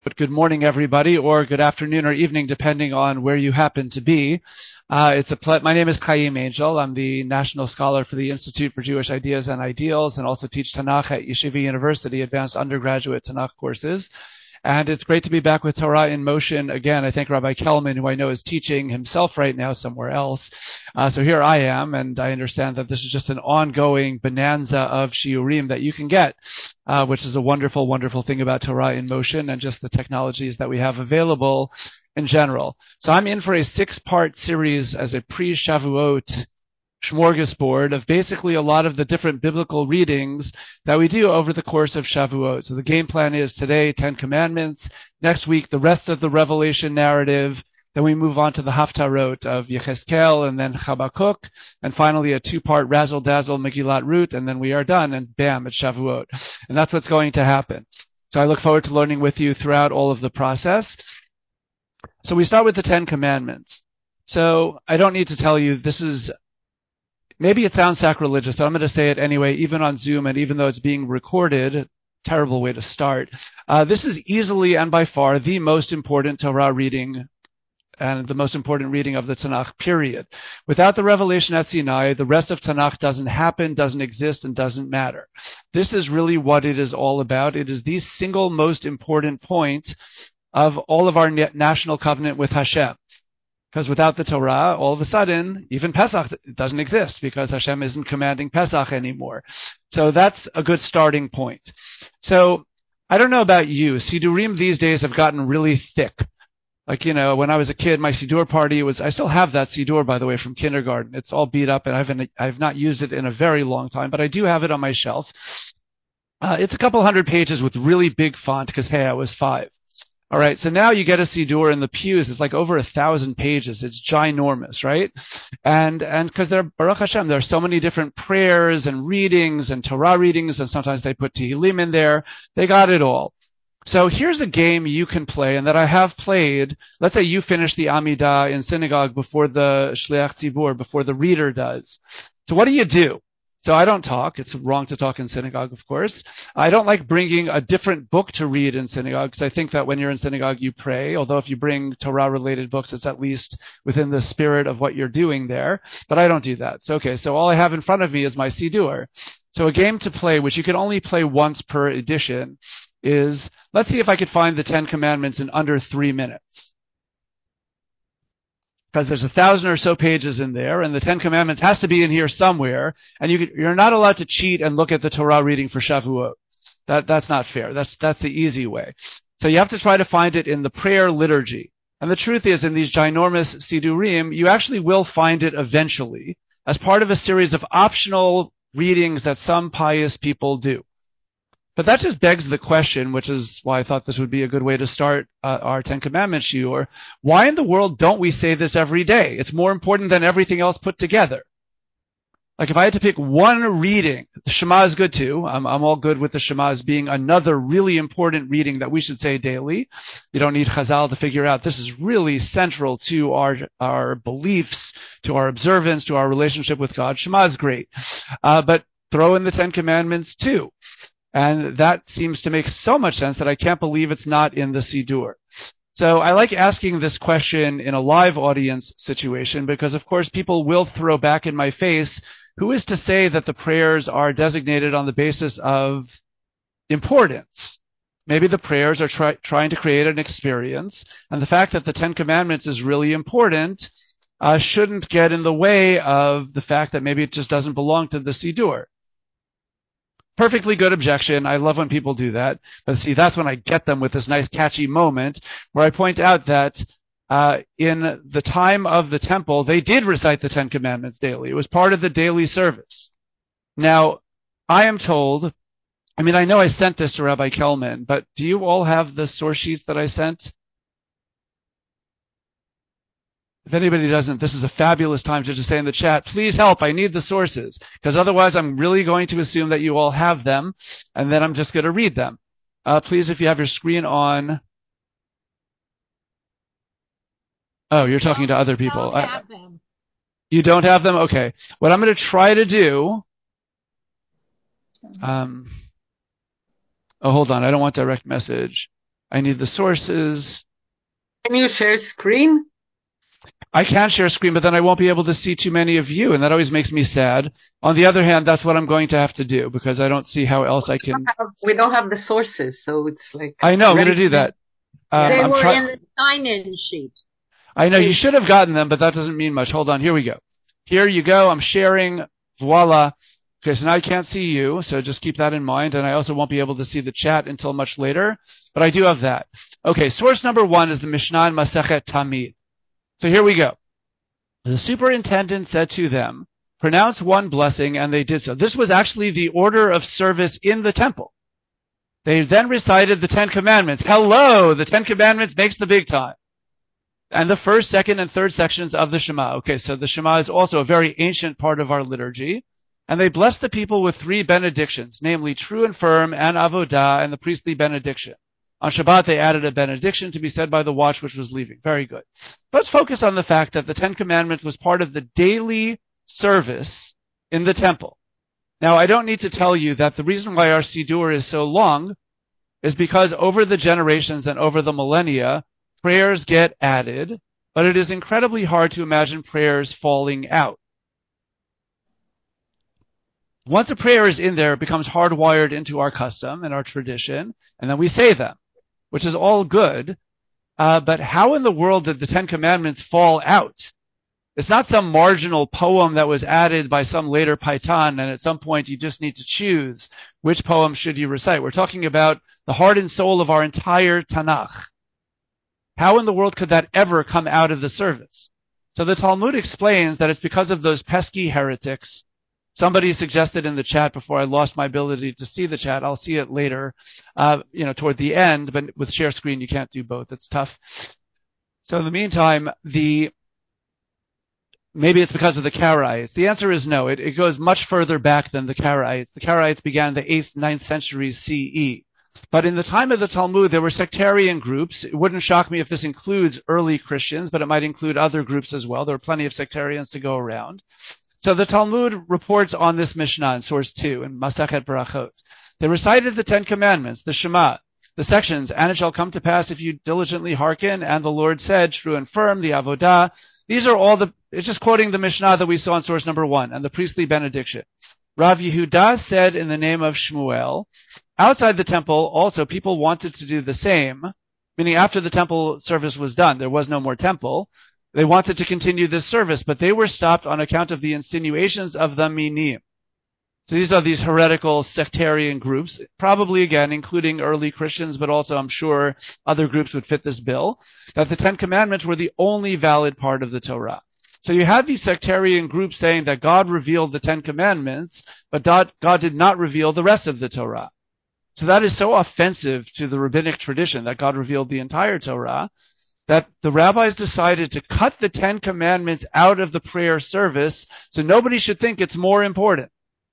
But good morning, everybody, or good afternoon or evening, depending on where you happen to be. My name is Chaim Angel. I'm the National Scholar for the Institute for Jewish Ideas and Ideals, and also teach Tanakh at Yeshiva University, advanced undergraduate Tanakh courses. And it's great to be back with Torah in Motion again. I thank Rabbi Kelman, who I know is teaching himself right now somewhere else. So here I am, and I understand that this is just an ongoing bonanza of shiurim that you can get, which is a wonderful, wonderful thing about Torah in Motion and just the technologies that we have available in general. So I'm in for a 6-part series as a pre-Shavuot smorgasbord of basically a lot of the different biblical readings that we do over the course of Shavuot. So the game plan is today, 10 Commandments. Next week, the rest of the Revelation narrative. Then we move on to the Haftarot of Yechezkel and then Habakkuk. And finally, a 2-part razzle-dazzle Megillat Ruth. And then we are done. And bam, it's Shavuot. And that's what's going to happen. So I look forward to learning with you throughout all of the process. So we start with the 10 Commandments. So I don't need to tell you, maybe it sounds sacrilegious, but I'm going to say it anyway, even on Zoom, and even though it's being recorded, terrible way to start. This is easily and by far the most important Torah reading and the most important reading of the Tanakh, period. Without the revelation at Sinai, the rest of Tanakh doesn't happen, doesn't exist, and doesn't matter. This is really what it is all about. It is the single most important point of all of our national covenant with Hashem. Because without the Torah, all of a sudden, even Pesach doesn't exist because Hashem isn't commanding Pesach anymore. So that's a good starting point. So I don't know about you. Sidurim these days have gotten really thick. Like, when I was a kid, my Sidur party I still have that Sidur, by the way, from kindergarten. It's all beat up and I've not used it in a very long time, but I do have it on my shelf. It's a couple 100 pages with really big font because, hey, I was 5. All right, so now you get a Sidur in the pews. It's like over 1,000 pages. It's ginormous, right? And because Baruch Hashem, there are so many different prayers and readings and Torah readings, and sometimes they put Tehillim in there. They got it all. So here's a game you can play, and that I have played. Let's say you finish the Amidah in synagogue before the Shliach Tzibur, before the reader does. So what do? So I don't talk. It's wrong to talk in synagogue, of course. I don't like bringing a different book to read in synagogue because I think that when you're in synagogue, you pray. Although if you bring Torah-related books, it's at least within the spirit of what you're doing there. But I don't do that. So all I have in front of me is my Sidur. So a game to play, which you can only play once per edition, is let's see if I could find the 10 Commandments in under 3 minutes. Because there's 1,000 or so pages in there, and the 10 Commandments has to be in here somewhere, and you're not allowed to cheat and look at the Torah reading for Shavuot. That's not fair. That's the easy way. So you have to try to find it in the prayer liturgy. And the truth is, in these ginormous Sidurim, you actually will find it eventually as part of a series of optional readings that some pious people do. But that just begs the question, which is why I thought this would be a good way to start our 10 Commandments shiur. Why in the world don't we say this every day? It's more important than everything else put together. Like if I had to pick one reading, the Shema is good too. I'm all good with the Shema as being another really important reading that we should say daily. You don't need Chazal to figure out this is really central to our beliefs, to our observance, to our relationship with God. Shema is great. But throw in the 10 Commandments too. And that seems to make so much sense that I can't believe it's not in the Sidur. So I like asking this question in a live audience situation because, of course, people will throw back in my face, who is to say that the prayers are designated on the basis of importance? Maybe the prayers are trying to create an experience, and the fact that the 10 Commandments is really important shouldn't get in the way of the fact that maybe it just doesn't belong to the Sidur. Perfectly good objection. I love when people do that. But see, that's when I get them with this nice catchy moment where I point out that in the time of the temple, they did recite the 10 Commandments daily. It was part of the daily service. Now, I am told, I know I sent this to Rabbi Kelman, but do you all have the source sheets that I sent? If anybody doesn't, this is a fabulous time to just say in the chat, please help, I need the sources. Because otherwise I'm really going to assume that you all have them, and then I'm just going to read them. Please, if you have your screen on. Oh, you're talking to other people. I don't have them. You don't have them? Okay. What I'm going to try to do. Hold on. I don't want direct message. I need the sources. Can you share screen? I can share screen, but then I won't be able to see too many of you, and that always makes me sad. On the other hand, that's what I'm going to have to do because I don't see how else I can. We don't have the sources, so it's like I know, I'm going to right. do that. They I'm were trying. in the sign-in sheet. I know you should have gotten them, but that doesn't mean much. Hold on, here we go. Here you go. I'm sharing. Voila. Okay, so now I can't see you, so just keep that in mind. And I also won't be able to see the chat until much later, but I do have that. Okay, source number 1 is the Mishnah in Masechet Tamid. So here we go. The superintendent said to them, pronounce one blessing, and they did so. This was actually the order of service in the temple. They then recited the 10 Commandments. Hello, the 10 Commandments makes the big time. And the first, second, and third sections of the Shema. Okay, so the Shema is also a very ancient part of our liturgy. And they blessed the people with 3 benedictions, namely true and firm, and avodah, and the priestly benediction. On Shabbat, they added a benediction to be said by the watch which was leaving. Very good. Let's focus on the fact that the 10 Commandments was part of the daily service in the temple. Now, I don't need to tell you that the reason why our Siddur is so long is because over the generations and over the millennia, prayers get added, but it is incredibly hard to imagine prayers falling out. Once a prayer is in there, it becomes hardwired into our custom and our tradition, and then we say them, which is all good. But how in the world did the 10 Commandments fall out? It's not some marginal poem that was added by some later Paitan, and at some point you just need to choose which poem should you recite. We're talking about the heart and soul of our entire Tanakh. How in the world could that ever come out of the service? So the Talmud explains that it's because of those pesky heretics. Somebody suggested in the chat before I lost my ability to see the chat. I'll see it later, toward the end, but with share screen, you can't do both. It's tough. So in the meantime, maybe it's because of the Karaites. The answer is no. It goes much further back than the Karaites. The Karaites began in the 8th, 9th centuries CE. But in the time of the Talmud, there were sectarian groups. It wouldn't shock me if this includes early Christians, but it might include other groups as well. There were plenty of sectarians to go around. So the Talmud reports on this Mishnah in source 2 in Masechet Berachot. They recited the 10 Commandments, the Shema, the sections, and it shall come to pass if you diligently hearken, and the Lord said, true and firm, the Avodah. These are all it's just quoting the Mishnah that we saw in source number 1, and the priestly benediction. Rav Yehuda said in the name of Shmuel, outside the temple also people wanted to do the same, meaning after the temple service was done, there was no more temple. They wanted to continue this service, but they were stopped on account of the insinuations of the Minim. So these are these heretical sectarian groups, probably again including early Christians, but also I'm sure other groups would fit this bill, that the 10 Commandments were the only valid part of the Torah. So you have these sectarian groups saying that God revealed the 10 Commandments, but God did not reveal the rest of the Torah. So that is so offensive to the rabbinic tradition that God revealed the entire Torah, that the rabbis decided to cut the 10 Commandments out of the prayer service so nobody should think it's more important.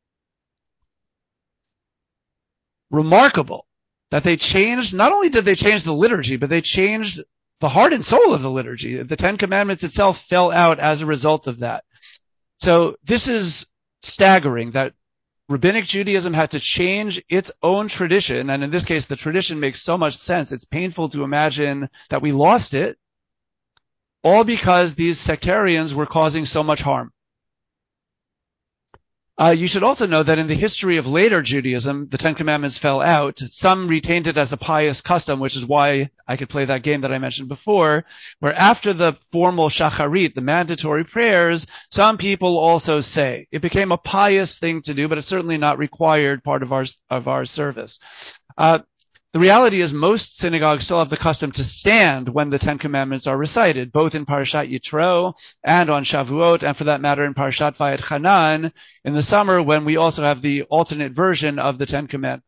Remarkable that they changed, not only did they change the liturgy, but they changed the heart and soul of the liturgy. The 10 Commandments itself fell out as a result of that. So this is staggering that Rabbinic Judaism had to change its own tradition, and in this case, the tradition makes so much sense. It's painful to imagine that we lost it, all because these sectarians were causing so much harm. You should also know that in the history of later Judaism, the 10 Commandments fell out. Some retained it as a pious custom, which is why I could play that game that I mentioned before, where after the formal shacharit, the mandatory prayers, some people also say. It became a pious thing to do, but it's certainly not required part of our service. The reality is most synagogues still have the custom to stand when the 10 Commandments are recited, both in Parashat Yitro and on Shavuot, and for that matter in Parashat Vayetchanan in the summer when we also have the alternate version of the 10 Commandments.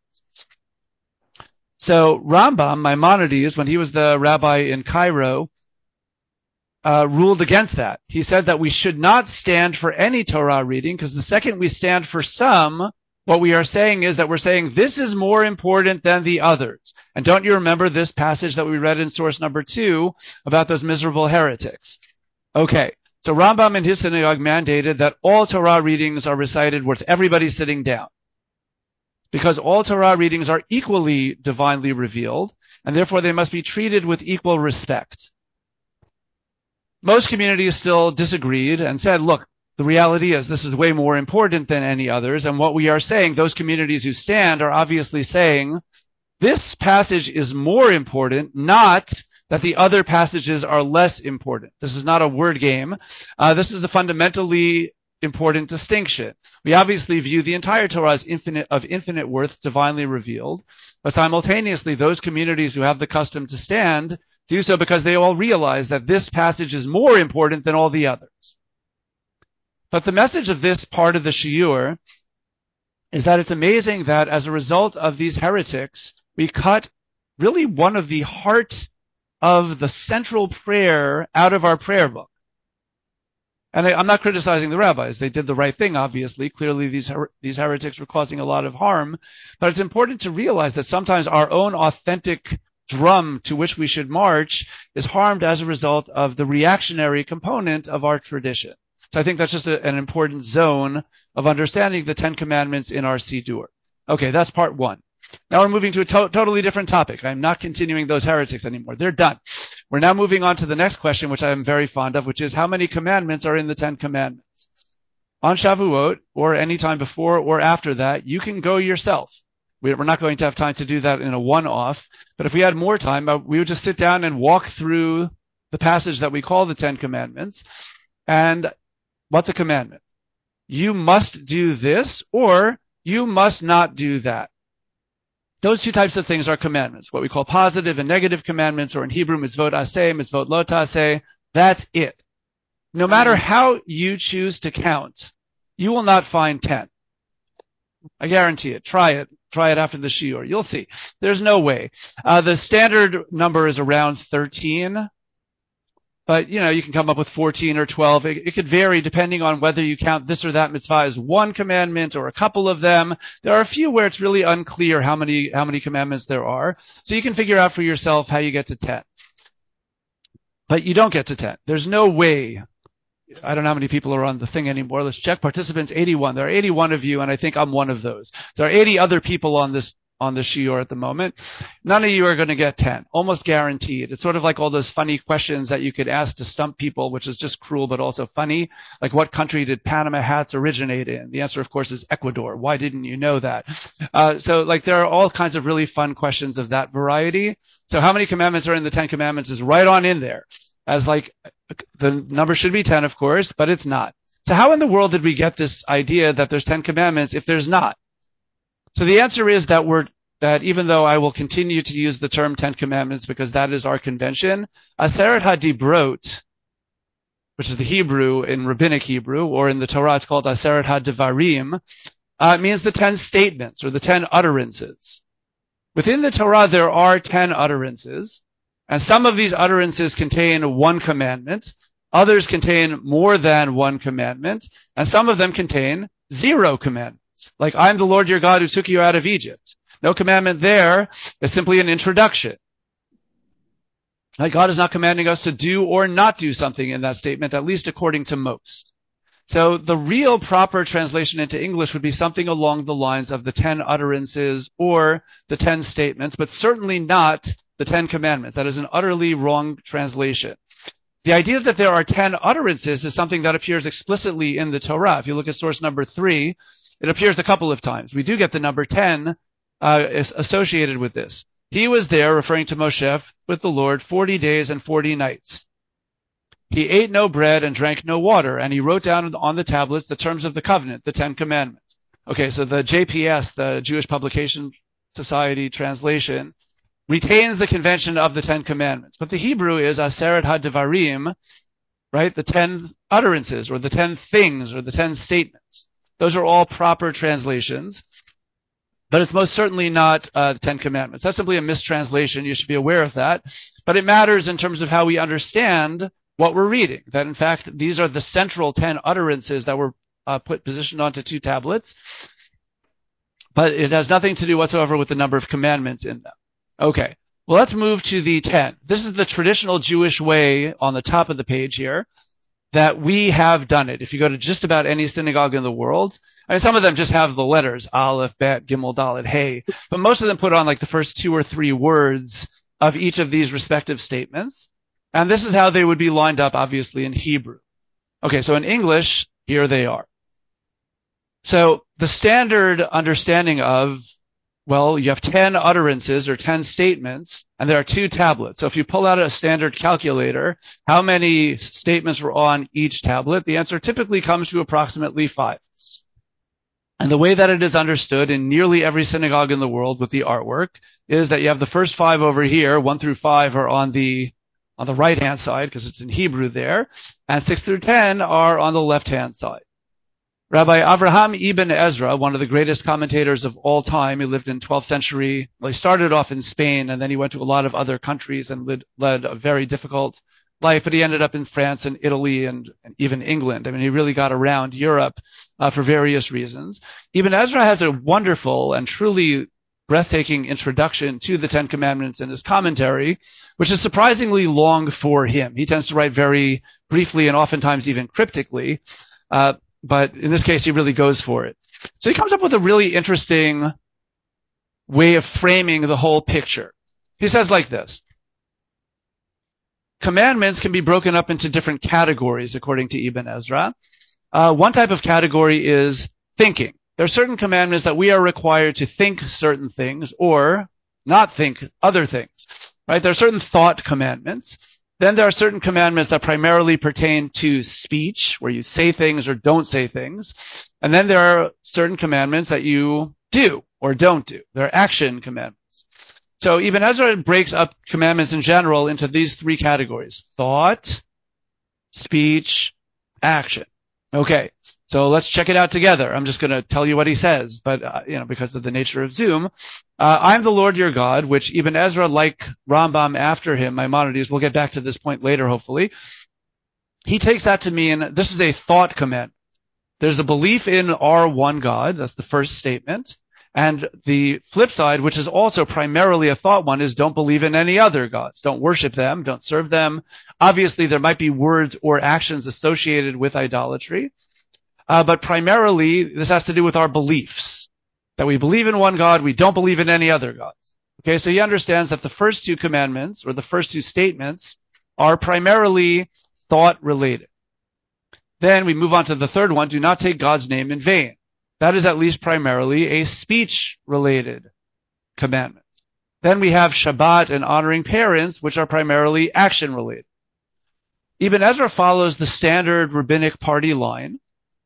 So Rambam, Maimonides, when he was the rabbi in Cairo, ruled against that. He said that we should not stand for any Torah reading because the second we stand for some, what we are saying is that we're saying this is more important than the others. And don't you remember this passage that we read in source number 2 about those miserable heretics? Okay, so Rambam in his synagogue mandated that all Torah readings are recited with everybody sitting down. Because all Torah readings are equally divinely revealed, and therefore they must be treated with equal respect. Most communities still disagreed and said, look, the reality is this is way more important than any others, and what we are saying, those communities who stand are obviously saying, this passage is more important, not that the other passages are less important. This is not a word game. This is a fundamentally important distinction. We obviously view the entire Torah as of infinite worth, divinely revealed, but simultaneously those communities who have the custom to stand do so because they all realize that this passage is more important than all the others. But the message of this part of the shiur is that it's amazing that as a result of these heretics, we cut really one of the heart of the central prayer out of our prayer book. And I'm not criticizing the rabbis. They did the right thing, obviously. Clearly, these heretics were causing a lot of harm. But it's important to realize that sometimes our own authentic drum to which we should march is harmed as a result of the reactionary component of our tradition. So I think that's just an important zone of understanding the Ten Commandments in our Siddur. Okay, that's part one. Now we're moving to a totally different topic. I'm not continuing those heretics anymore. They're done. We're now moving on to the next question, which I am very fond of, which is how many commandments are in the Ten Commandments? On Shavuot, or any time before or after that, you can go yourself. We're not going to have time to do that in a one-off, but if we had more time, we would just sit down and walk through the passage that we call the Ten Commandments. And what's a commandment? You must do this, or you must not do that. Those two types of things are commandments, what we call positive and negative commandments, or in Hebrew, mitzvot aseh, mitzvot lo taseh. That's it. No matter how you choose to count, you will not find 10. I guarantee it. Try it. Try it after the shiur. You'll see. There's no way. The standard number is around 13. But, you can come up with 14 or 12. It could vary depending on whether you count this or that mitzvah as one commandment or a couple of them. There are a few where it's really unclear how many commandments there are. So you can figure out for yourself how you get to 10. But you don't get to 10. There's no way. I don't know how many people are on the thing anymore. Let's check. Participants, 81. There are 81 of you, and I think I'm one of those. There are 80 other people on the shiur at the moment. None of you are going to get 10. Almost guaranteed. It's sort of like all those funny questions that you could ask to stump people, which is just cruel but also funny. Like, what country did Panama hats originate in? The answer, of course, is Ecuador. Why didn't you know that? So there are all kinds of really fun questions of that variety. So how many commandments are in the Ten Commandments is right on in there. As the number should be 10, of course, but it's not. So how in the world did we get this idea that there's 10 commandments if there's not? So the answer is that even though I will continue to use the term 10 Commandments because that is our convention, Aseret HaDibrot, which is the Hebrew in Rabbinic Hebrew, or in the Torah it's called Aseret HaDevarim, means the 10 statements or the 10 utterances. Within the Torah there are 10 utterances, and some of these utterances contain one commandment, others contain more than one commandment, and some of them contain 0 commandments. Like, I'm the Lord your God who took you out of Egypt. No commandment there. It's simply an introduction. Like, God is not commanding us to do or not do something in that statement, at least according to most. So the real proper translation into English would be something along the lines of the 10 utterances or the 10 statements, but certainly not the 10 commandments. That is an utterly wrong translation. The idea that there are 10 utterances is something that appears explicitly in the Torah. If you look at source number 3, it appears a couple of times. We do get the number 10 associated with this. He was there, referring to Moshe, with the Lord 40 days and 40 nights. He ate no bread and drank no water, and he wrote down on the tablets the terms of the covenant, the 10 commandments. Okay, so the JPS, the Jewish Publication Society translation, retains the convention of the 10 commandments. But the Hebrew is Aseret HaDevarim, right? The 10 utterances, or the 10 things, or the 10 statements. Those are all proper translations. But it's most certainly not the 10 commandments. That's simply a mistranslation. You should be aware of that. But it matters in terms of how we understand what we're reading. That, in fact, these are the central 10 utterances that were positioned onto 2 tablets. But it has nothing to do whatsoever with the number of commandments in them. Okay. Well, let's move to the 10. This is the traditional Jewish way on the top of the page here, that we have done it. If you go to just about any synagogue in the world, I mean, some of them just have the letters, Aleph, Bet, Gimel, Dalet, Hey, but most of them put on like the first 2 or 3 words of each of these respective statements. And this is how they would be lined up, obviously, in Hebrew. Okay, so in English, here they are. So the standard understanding of, well, you have 10 utterances or 10 statements, and there are 2 tablets. So if you pull out a standard calculator, how many statements were on each tablet? The answer typically comes to approximately 5. And the way that it is understood in nearly every synagogue in the world with the artwork is that you have the first 5 over here, 1 through 5 are on the right-hand side because it's in Hebrew there, and 6 through 10 are on the left-hand side. Rabbi Avraham ibn Ezra, one of the greatest commentators of all time, he lived in 12th century. Well, he started off in Spain, and then he went to a lot of other countries and led a very difficult life, but he ended up in France and Italy and even England. I mean, he really got around Europe for various reasons. Ibn Ezra has a wonderful and truly breathtaking introduction to the Ten Commandments in his commentary, which is surprisingly long for him. He tends to write very briefly and oftentimes even cryptically. But in this case, he really goes for it. So he comes up with a really interesting way of framing the whole picture. He says like this: commandments can be broken up into different categories, according to Ibn Ezra. One type of category is thinking. There are certain commandments that we are required to think certain things or not think other things, right? There are certain thought commandments. Then there are certain commandments that primarily pertain to speech, where you say things or don't say things. And then there are certain commandments that you do or don't do. They're action commandments. So Ibn Ezra breaks up commandments in general into these 3 categories: thought, speech, action. Okay, so let's check it out together. I'm just going to tell you what he says, but because of the nature of Zoom, I'm the Lord your God, which Ibn Ezra, like Rambam after him, Maimonides, we'll get back to this point later, hopefully. He takes that to mean this is a thought commandment. There's a belief in our one God. That's the first statement. And the flip side, which is also primarily a thought one, is don't believe in any other gods. Don't worship them. Don't serve them. Obviously, there might be words or actions associated with idolatry. But primarily, this has to do with our beliefs. That we believe in one God, we don't believe in any other gods. Okay, so he understands that the first 2 commandments, or the first 2 statements, are primarily thought-related. Then we move on to the third one: do not take God's name in vain. That is at least primarily a speech-related commandment. Then we have Shabbat and honoring parents, which are primarily action-related. Ibn Ezra follows the standard rabbinic party line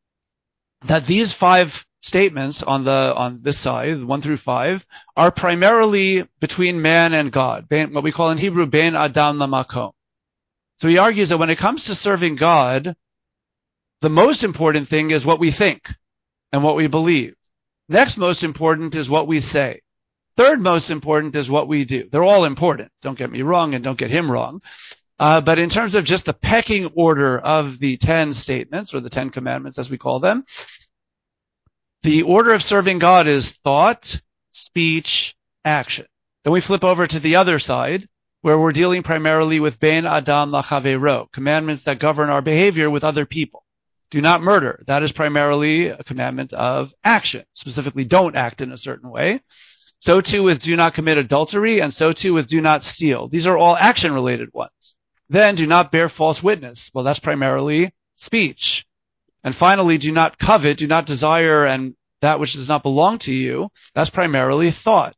that these 5 statements on this side, 1 through 5, are primarily between man and God, what we call in Hebrew, ben adam lamakom. So he argues that when it comes to serving God, the most important thing is what we think and what we believe. Next most important is what we say. Third most important is what we do. They're all important. Don't get me wrong and don't get him wrong. But in terms of just the pecking order of the 10 statements, or the 10 commandments as we call them, the order of serving God is thought, speech, action. Then we flip over to the other side, where we're dealing primarily with ben adam lachavero, commandments that govern our behavior with other people. Do not murder. That is primarily a commandment of action. Specifically, don't act in a certain way. So too with do not commit adultery, and so too with do not steal. These are all action-related ones. Then do not bear false witness. Well, that's primarily speech. And finally, do not covet, do not desire, and that which does not belong to you. That's primarily thought.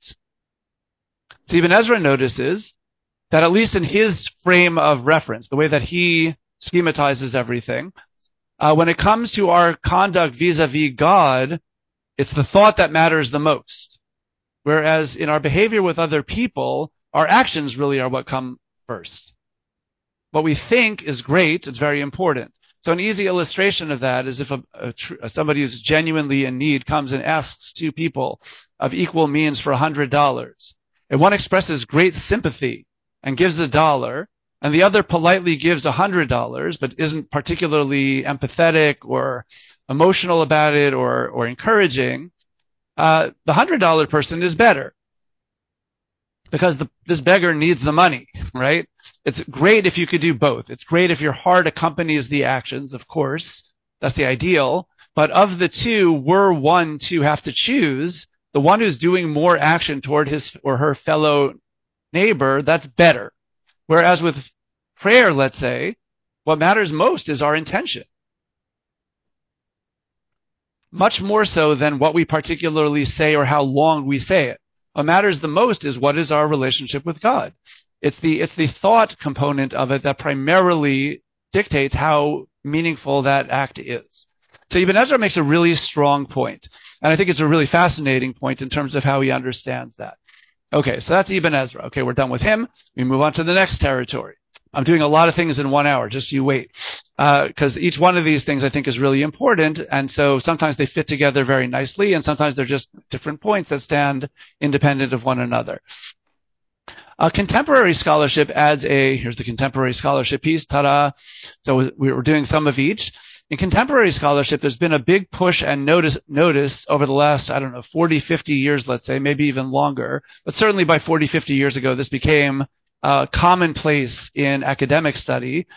So Ibn Ezra notices that at least in his frame of reference, the way that he schematizes everything, when it comes to our conduct vis-a-vis God, it's the thought that matters the most. Whereas in our behavior with other people, our actions really are what come first. What we think is great, it's very important. So an easy illustration of that is if somebody who's genuinely in need comes and asks 2 people of equal means for $100, and one expresses great sympathy and gives $1, and the other politely gives $100, but isn't particularly empathetic or emotional about it or encouraging, the $100 person is better because this beggar needs the money, right? It's great if you could do both. It's great if your heart accompanies the actions, of course. That's the ideal. But of the 2, were one to have to choose, the one who's doing more action toward his or her fellow neighbor, that's better. Whereas with prayer, let's say, what matters most is our intention. Much more so than what we particularly say or how long we say it. What matters the most is what is our relationship with God. It's the thought component of it that primarily dictates how meaningful that act is. So Ibn Ezra makes a really strong point, and I think it's a really fascinating point in terms of how he understands that. Okay, so that's Ibn Ezra. Okay, we're done with him. We move on to the next territory. I'm doing a lot of things in 1 hour, just you wait. Because each one of these things I think is really important, and so sometimes they fit together very nicely, and sometimes they're just different points that stand independent of one another. Contemporary scholarship adds here's the contemporary scholarship piece, ta-da. So we're doing some of each. In contemporary scholarship, there's been a big push and notice over the last, 40, 50 years, let's say, maybe even longer. But certainly by 40, 50 years ago, this became commonplace in academic study,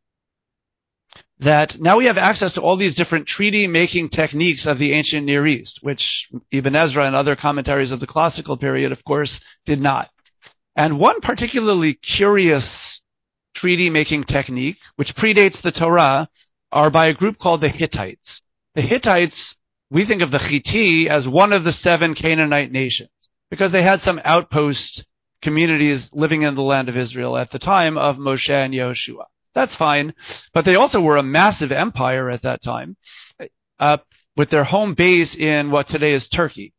that now we have access to all these different treaty-making techniques of the ancient Near East, which Ibn Ezra and other commentaries of the classical period, of course, did not. And one particularly curious treaty-making technique, which predates the Torah, are by a group called the Hittites. The Hittites, we think of the Chiti as one of the 7 Canaanite nations, because they had some outpost communities living in the land of Israel at the time of Moshe and Yehoshua. That's fine. But they also were a massive empire at that time, with their home base in what today is Turkey.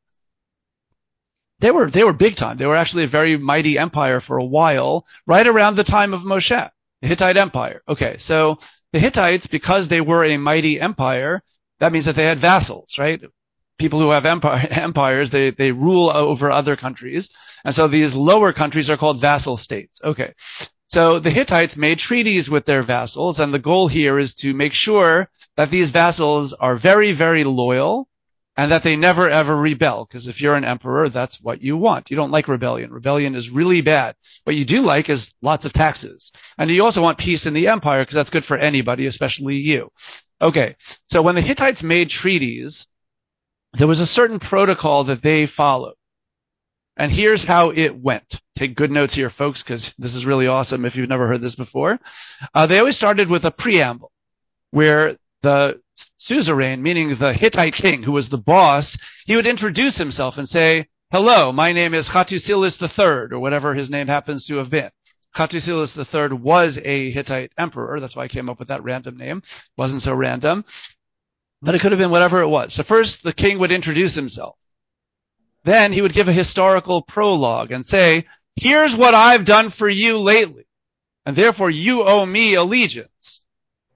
They were big time. They were actually a very mighty empire for a while, right around the time of Moshe, the Hittite Empire. Okay, so the Hittites, because they were a mighty empire, that means that they had vassals, right? People who have empires, they rule over other countries. And so these lower countries are called vassal states. Okay. So the Hittites made treaties with their vassals, and the goal here is to make sure that these vassals are very, very loyal and that they never ever rebel. Because if you're an emperor, that's what you want. You don't like rebellion. Rebellion is really bad. What you do like is lots of taxes. And you also want peace in the empire because that's good for anybody, especially you. Okay. So when the Hittites made treaties, there was a certain protocol that they followed. And here's how it went. Take good notes here, folks, because this is really awesome if you've never heard this before. They always started with a preamble where the suzerain, meaning the Hittite king, who was the boss, he would introduce himself and say, "Hello, my name is Hattusilis III," or whatever his name happens to have been. Hattusilis III was a Hittite emperor. That's why I came up with that random name. It wasn't so random. But it could have been whatever it was. So first, the king would introduce himself. Then he would give a historical prologue and say, "Here's what I've done for you lately, and therefore you owe me allegiance."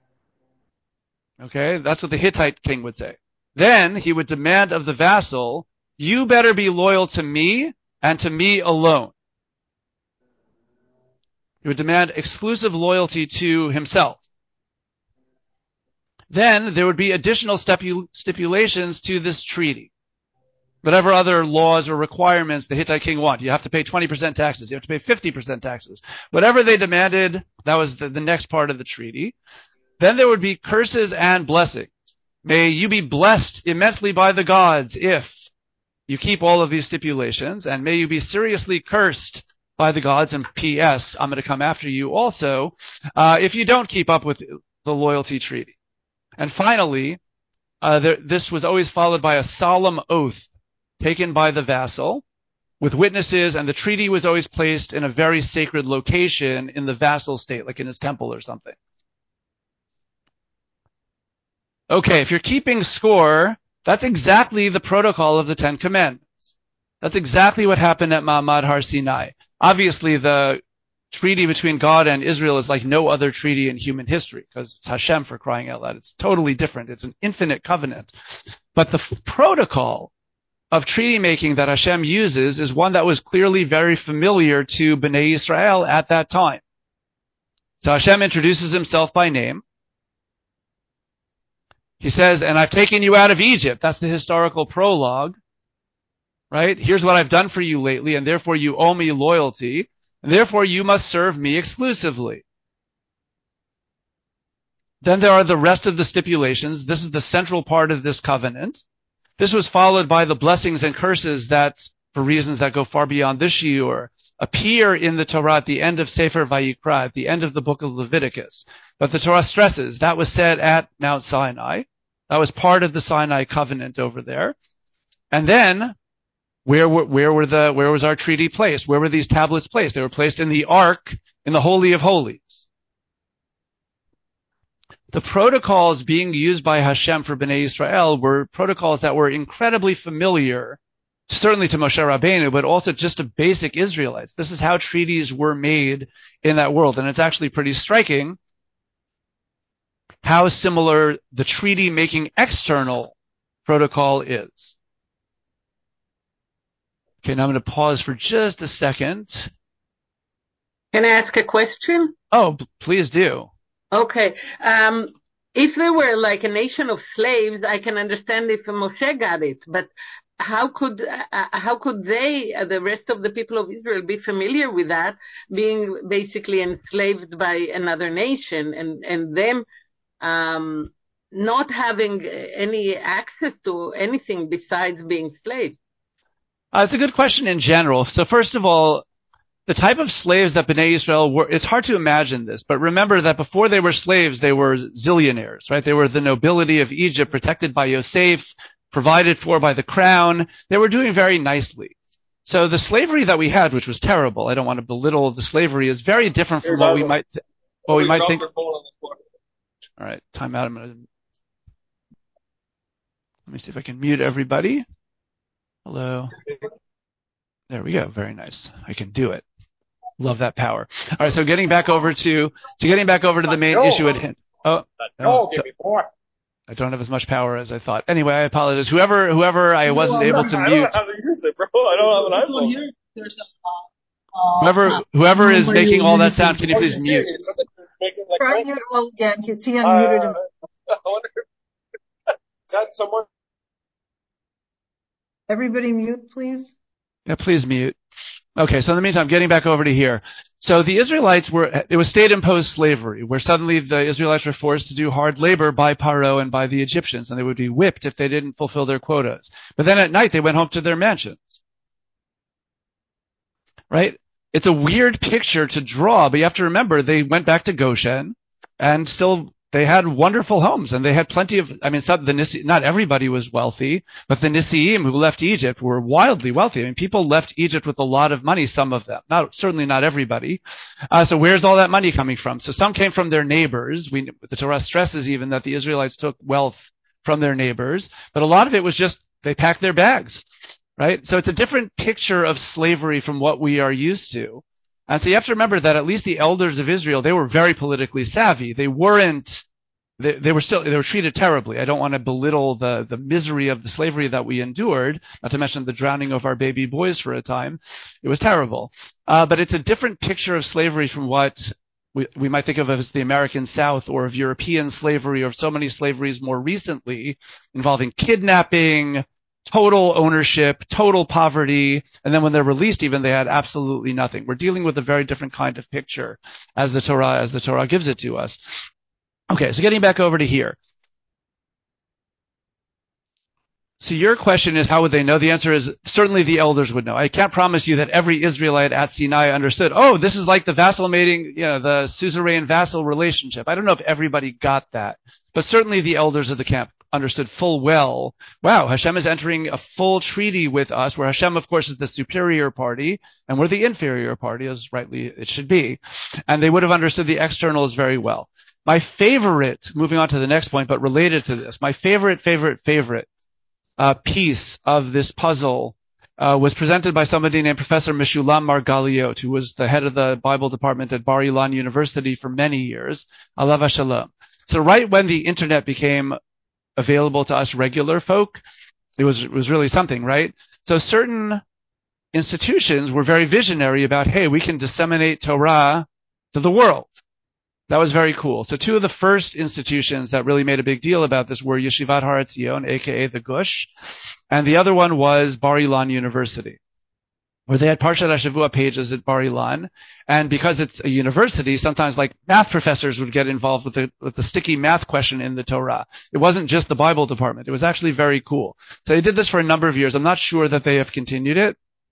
Okay, that's what the Hittite king would say. Then he would demand of the vassal, "You better be loyal to me and to me alone." He would demand exclusive loyalty to himself. Then there would be additional stipulations to this treaty. Whatever other laws or requirements the Hittite king wanted. You have to pay 20% taxes. You have to pay 50% taxes. Whatever they demanded, that was the next part of the treaty. Then there would be curses and blessings. May you be blessed immensely by the gods if you keep all of these stipulations, and may you be seriously cursed by the gods, and P.S., I'm going to come after you also, if you don't keep up with the loyalty treaty. And finally, this was always followed by a solemn oath taken by the vassal with witnesses, and the treaty was always placed in a very sacred location in the vassal state, like in his temple or something. Okay, if you're keeping score, that's exactly the protocol of the Ten Commandments. That's exactly what happened at Ma'amad Har Sinai. Obviously, the treaty between God and Israel is like no other treaty in human history, because it's Hashem, for crying out loud. It's totally different. It's an infinite covenant. But the protocol of treaty making that Hashem uses is one that was clearly very familiar to Bnei Israel at that time. So Hashem introduces himself by name. He says, "And I've taken you out of Egypt." That's the historical prologue, right? "Here's what I've done for you lately, and therefore you owe me loyalty, and therefore you must serve me exclusively." Then there are the rest of the stipulations. This is the central part of this covenant. This was followed by the blessings and curses that, for reasons that go far beyond this shiur, appear in the Torah at the end of Sefer Vayikra, at the end of the book of Leviticus. But the Torah stresses that was said at Mount Sinai. That was part of the Sinai covenant over there. And then, where was our treaty placed? Where were these tablets placed? They were placed in the Ark, in the Holy of Holies. The protocols being used by Hashem for Bnei Israel were protocols that were incredibly familiar, certainly to Moshe Rabbeinu, but also just to basic Israelites. This is how treaties were made in that world. And it's actually pretty striking how similar the treaty-making external protocol is. Okay, now I'm going to pause for just a second. Can I ask a question? Oh, please do. Okay. If there were like a nation of slaves, I can understand if Moshe got it, but how could they, the rest of the people of Israel, be familiar with that, being basically enslaved by another nation, and them not having any access to anything besides being slaves? It's a good question in general. So first of all, the type of slaves that Bnei Israel were, it's hard to imagine this, but remember that before they were slaves, they were zillionaires, right? They were the nobility of Egypt, protected by Yosef, provided for by the crown. They were doing very nicely. So the slavery that we had, which was terrible, I don't want to belittle the slavery, is very different from what we might think. All right, time out. Let me see if I can mute everybody. Hello. There we go. Very nice. I can do it. Love that power. All right. So getting back over to the main issue at hand. I don't have as much power as I thought. Anyway, I apologize. Whoever I wasn't able to mute. I don't know how to use it, bro. I don't have an iPhone. Whoever is making all that sound, can you please mute? Try mute all again. You see unmuted. I wonder, is that someone? Everybody mute, please. Yeah, please mute. Okay, so in the meantime, getting back over to here. So the Israelites it was state-imposed slavery, where suddenly the Israelites were forced to do hard labor by Paro and by the Egyptians, and they would be whipped if they didn't fulfill their quotas. But then at night, they went home to their mansions. Right? It's a weird picture to draw, but you have to remember they went back to Goshen, and still they had wonderful homes, and they had plenty of, not everybody was wealthy, but the Nisiim who left Egypt were wildly wealthy. I mean, people left Egypt with a lot of money, some of them. Certainly not everybody. So where's all that money coming from? So some came from their neighbors. The Torah stresses even that the Israelites took wealth from their neighbors, but a lot of it was just, they packed their bags, right? So it's a different picture of slavery from what we are used to. And so you have to remember that at least the elders of Israel, they were very politically savvy. They were treated terribly. I don't want to belittle the misery of the slavery that we endured, not to mention the drowning of our baby boys for a time. It was terrible. But it's a different picture of slavery from what we might think of as the American South, or of European slavery, or so many slaveries more recently involving kidnapping, total ownership, total poverty, and then when they're released even, they had absolutely nothing. We're dealing with a very different kind of picture as the Torah gives it to us. Okay, so getting back over to here. So your question is, how would they know? The answer is, certainly the elders would know. I can't promise you that every Israelite at Sinai understood, oh, this is like the vassal mating, the suzerain vassal relationship. I don't know if everybody got that, but certainly the elders of the camp understood full well, wow, Hashem is entering a full treaty with us, where Hashem, of course, is the superior party, and we're the inferior party, as rightly it should be. And they would have understood the externals very well. My favorite, moving on to the next point, but related to this, my favorite piece of this puzzle was presented by somebody named Professor Meshulam Margaliot, who was the head of the Bible department at Bar Ilan University for many years. Alav Hashalom. So right when the internet became available to us regular folk, it was really something, right? So certain institutions were very visionary about, hey, we can disseminate Torah to the world. That was very cool. So two of the first institutions that really made a big deal about this were Yeshivat Har Etzion, aka the Gush, and the other one was Bar Ilan University, where they had Parshat HaShavua pages at Bar Ilan. And because it's a university, sometimes like math professors would get involved with the sticky math question in the Torah. It wasn't just the Bible department. It was actually very cool. So they did this for a number of years. I'm not sure that they have continued it.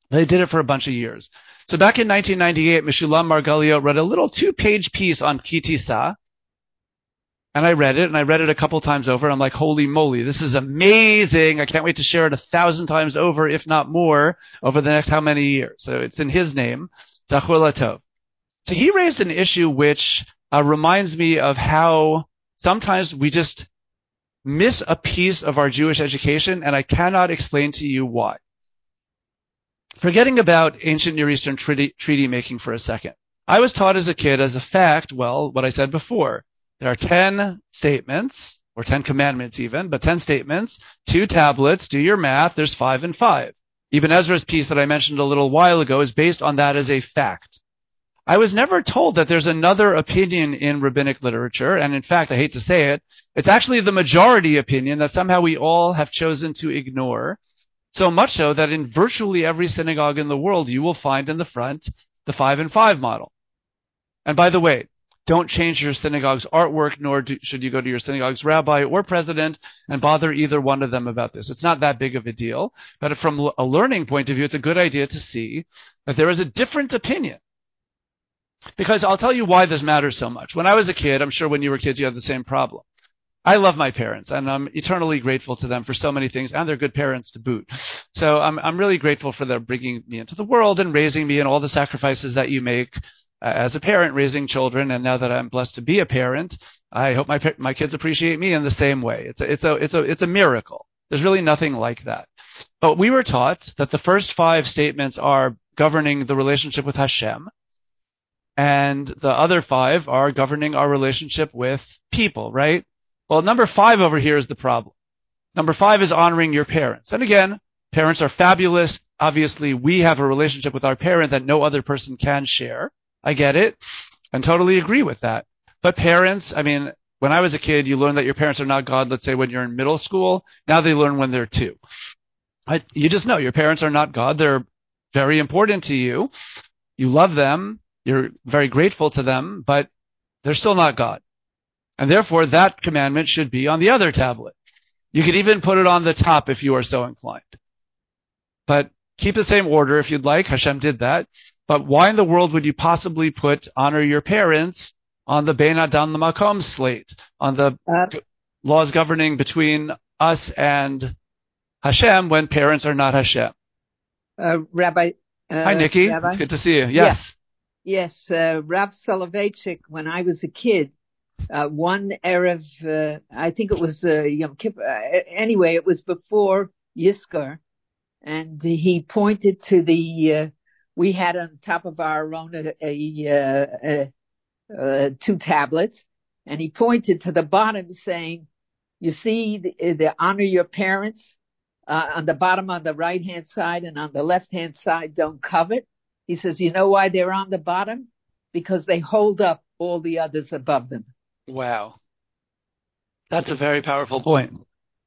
They did it for a bunch of years. So back in 1998, Meshulam Margalio wrote a little 2-page piece on Ki Tisa. And I read it a couple times over. And I'm like, holy moly, this is amazing. I can't wait to share it 1,000 times over, if not more, over the next how many years. So it's in his name, Zachor Latov. So he raised an issue which reminds me of how sometimes we just miss a piece of our Jewish education, and I cannot explain to you why. Forgetting about ancient Near Eastern treaty making for a second. I was taught as a kid as a fact, well, what I said before. There are 10 statements, or 10 commandments even, but 10 statements, 2 tablets, do your math, there's 5 and 5. Even Ezra's piece that I mentioned a little while ago is based on that as a fact. I was never told that there's another opinion in rabbinic literature, and in fact, I hate to say it, it's actually the majority opinion that somehow we all have chosen to ignore, so much so that in virtually every synagogue in the world, you will find in the front the 5 and 5 model. And by the way, don't change your synagogue's artwork, nor should you go to your synagogue's rabbi or president and bother either one of them about this. It's not that big of a deal, but from a learning point of view, it's a good idea to see that there is a different opinion. Because I'll tell you why this matters so much. When I was a kid, I'm sure when you were kids, you had the same problem. I love my parents, and I'm eternally grateful to them for so many things, and they're good parents to boot. So I'm really grateful for them bringing me into the world and raising me and all the sacrifices that you make as a parent raising children. And now that I'm blessed to be a parent, I hope my kids appreciate me in the same way. It's a miracle. There's really nothing like that. But we were taught that the first 5 statements are governing the relationship with Hashem, and the other 5 are governing our relationship with people, right? Well, number 5 over here is the problem. Number 5 is honoring your parents. And again, parents are fabulous. Obviously, we have a relationship with our parent that no other person can share. I get it and totally agree with that. But parents, I mean, when I was a kid, you learn that your parents are not God, let's say when you're in middle school. Now they learn when they're 2. You just know your parents are not God. They're very important to you. You love them. You're very grateful to them, but they're still not God. And therefore, that commandment should be on the other tablet. You could even put it on the top if you are so inclined. But keep the same order if you'd like. Hashem did that. But why in the world would you possibly put honor your parents on the Bein Adam L'Makom slate, on the laws governing between us and Hashem when parents are not Hashem? Rabbi. Hi, Nikki. Rabbi? It's good to see you. Yes. Yes. Rav Soloveitchik, when I was a kid, one Erev, I think it was Yom Kippur. Anyway, it was before Yizkor, and he pointed to we had on top of our Arona 2 tablets, and he pointed to the bottom saying, you see the honor your parents on the bottom on the right-hand side, and on the left-hand side don't covet. He says, you know why they're on the bottom? Because they hold up all the others above them. Wow. That's a very powerful point.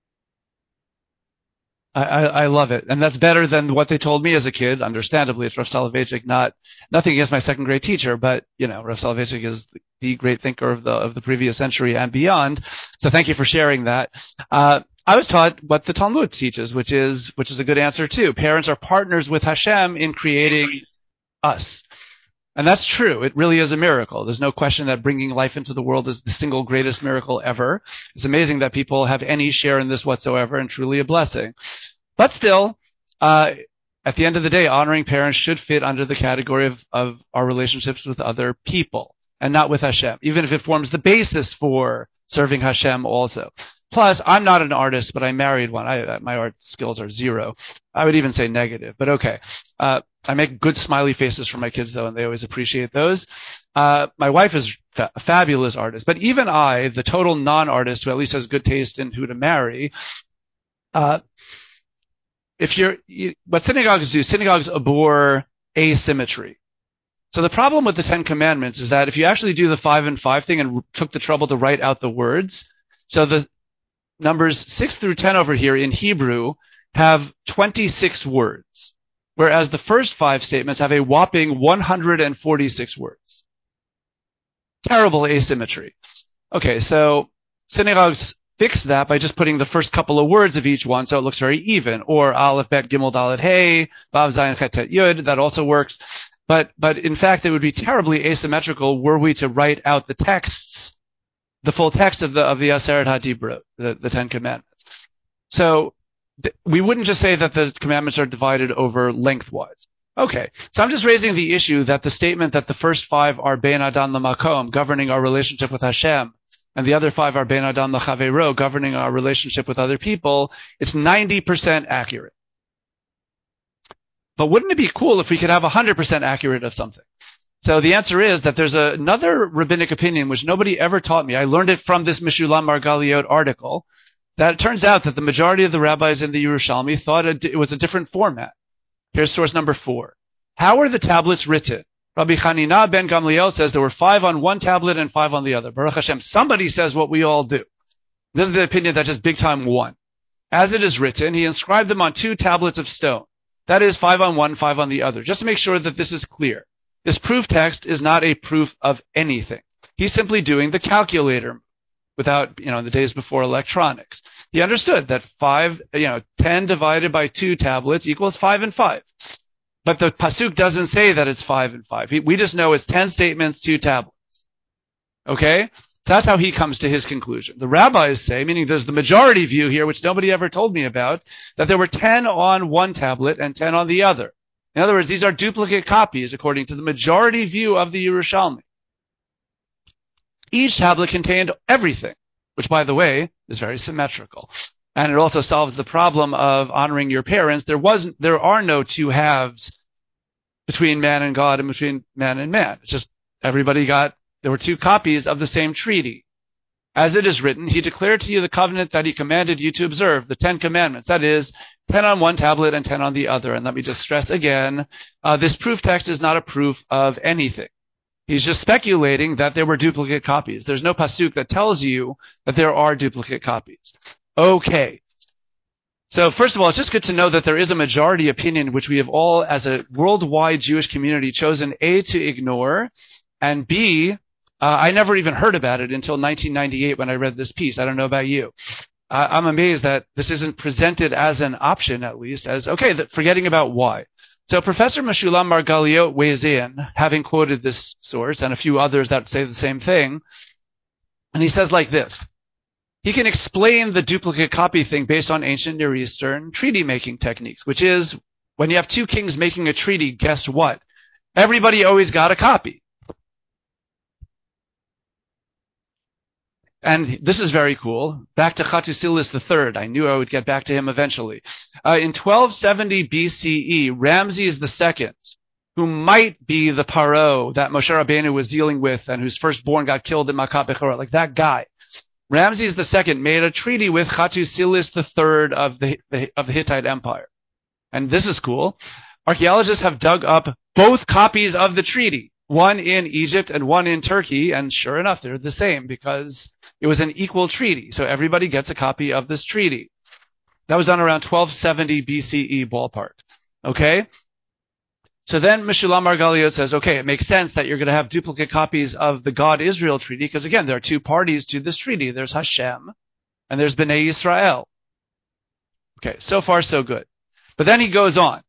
I love it. And that's better than what they told me as a kid. Understandably, it's Rav Soloveitchik, nothing against my second grade teacher, but, Rav Soloveitchik is the great thinker of the previous century and beyond. So thank you for sharing that. I was taught what the Talmud teaches, which is a good answer too. Parents are partners with Hashem in creating us. And that's true. It really is a miracle. There's no question that bringing life into the world is the single greatest miracle ever. It's amazing that people have any share in this whatsoever, and truly a blessing. But still, at the end of the day, honoring parents should fit under the category of our relationships with other people and not with Hashem, even if it forms the basis for serving Hashem also. Plus, I'm not an artist, but I married one. My art skills are 0. I would even say negative, but okay. I make good smiley faces for my kids, though, and they always appreciate those. My wife is a fabulous artist, but even I, the total non-artist who at least has good taste in who to marry, what synagogues do, synagogues abhor asymmetry. So the problem with the 10 Commandments is that if you actually do the 5 and 5 thing and took the trouble to write out the words, so the numbers 6 through 10 over here in Hebrew have 26 words, whereas the first 5 statements have a whopping 146 words. Terrible asymmetry. Okay, so synagogues fix that by just putting the first couple of words of each one so it looks very even. Or Aleph, Bet, Gimel, Dalet, Hey, Vav, Zayin, Chet, Tet, Yud. That also works. But in fact, it would be terribly asymmetrical were we to write out the texts, the full text of the Aseret HaDibrot, the Ten Commandments. So we wouldn't just say that the commandments are divided over lengthwise. Okay, so I'm just raising the issue that the statement that the first 5 are Bein Adam L'Makom, governing our relationship with Hashem, and the other 5 are Bein Adam L'Chaveiro, governing our relationship with other people, it's 90% accurate. But wouldn't it be cool if we could have 100% accurate of something? So the answer is that there's another rabbinic opinion which nobody ever taught me. I learned it from this Meshulam Margaliot article, that it turns out that the majority of the rabbis in the Yerushalmi thought it was a different format. Here's source number 4. How are the tablets written? Rabbi Chanina ben Gamliel says there were 5 on one tablet and 5 on the other. Baruch Hashem, somebody says what we all do. This is the opinion that just big time won. As it is written, he inscribed them on 2 tablets of stone. That is 5 on one, 5 on the other. Just to make sure that this is clear. This proof text is not a proof of anything. He's simply doing the calculator without, in the days before electronics. He understood that 10 divided by 2 tablets equals 5 and 5. But the pasuk doesn't say that it's 5 and 5. We just know it's 10 statements, 2 tablets. Okay? So that's how he comes to his conclusion. The rabbis say, meaning there's the majority view here, which nobody ever told me about, that there were 10 on one tablet and 10 on the other. In other words, these are duplicate copies according to the majority view of the Yerushalmi. Each tablet contained everything, which, by the way, is very symmetrical. And it also solves the problem of honoring your parents. There are no 2 halves between man and God and between man and man. It's just there were 2 copies of the same treaty. As it is written, he declared to you the covenant that he commanded you to observe, the 10 commandments. That is, 10 on one tablet and 10 on the other. And let me just stress again, this proof text is not a proof of anything. He's just speculating that there were duplicate copies. There's no pasuk that tells you that there are duplicate copies. Okay. So first of all, it's just good to know that there is a majority opinion which we have all, as a worldwide Jewish community, chosen A, to ignore, and B, I never even heard about it until 1998 when I read this piece. I don't know about you. I'm amazed that this isn't presented as an option, at least, as, okay, forgetting about why. So Professor Meshulam Margaliot weighs in, having quoted this source and a few others that say the same thing, and he says like this. He can explain the duplicate copy thing based on ancient Near Eastern treaty-making techniques, which is, when you have 2 kings making a treaty, guess what? Everybody always got a copy. And this is very cool. Back to Hattusilis III. I knew I would get back to him eventually. In 1270 BCE, Ramses II, who might be the Paro that Moshe Rabbeinu was dealing with and whose firstborn got killed in Makkah Bechorah, like that guy, Ramses II made a treaty with Hattusilis III of the Hittite Empire. And this is cool. Archaeologists have dug up both copies of the treaty, one in Egypt and one in Turkey, and sure enough, they're the same because it was an equal treaty. So everybody gets a copy of this treaty. That was done around 1270 BCE ballpark. Okay? So then Meshulam Margaliot says, okay, it makes sense that you're going to have duplicate copies of the God-Israel treaty because, again, there are 2 parties to this treaty. There's Hashem and there's Bnei Yisrael. Okay, so far so good. But then he goes on.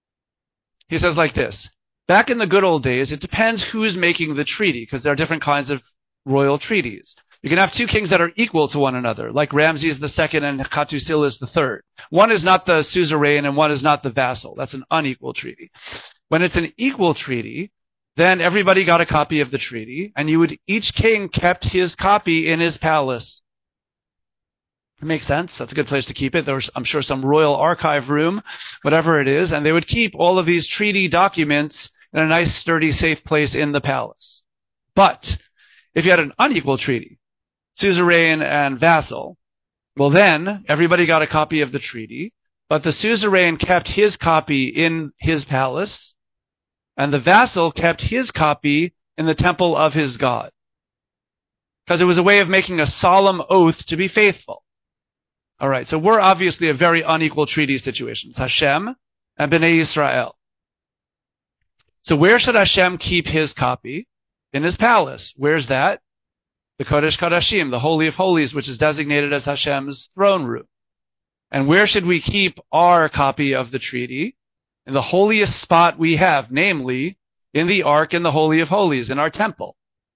He says like this. Back in the good old days, it depends who's making the treaty because there are different kinds of royal treaties. You can have 2 kings that are equal to one another, like Ramses II and Hattusilis III. One is not the suzerain and one is not the vassal. That's an unequal treaty. When it's an equal treaty, then everybody got a copy of the treaty, and each king kept his copy in his palace. It makes sense. That's a good place to keep it. There was, I'm sure, some royal archive room, whatever it is, and they would keep all of these treaty documents in a nice, sturdy, safe place in the palace. But if you had an unequal treaty, suzerain and vassal, well then, everybody got a copy of the treaty, but the suzerain kept his copy in his palace, and the vassal kept his copy in the temple of his god. Because it was a way of making a solemn oath to be faithful. Alright, so we're obviously a very unequal treaty situation. It's Hashem and Bnei Yisrael. So where should Hashem keep his copy? In his palace. Where's that? the Kodesh Kodashim, the Holy of Holies, which is designated as Hashem's throne room. And where should we keep our copy of the treaty? In the holiest spot we have, namely in the Ark in the Holy of Holies, in our temple.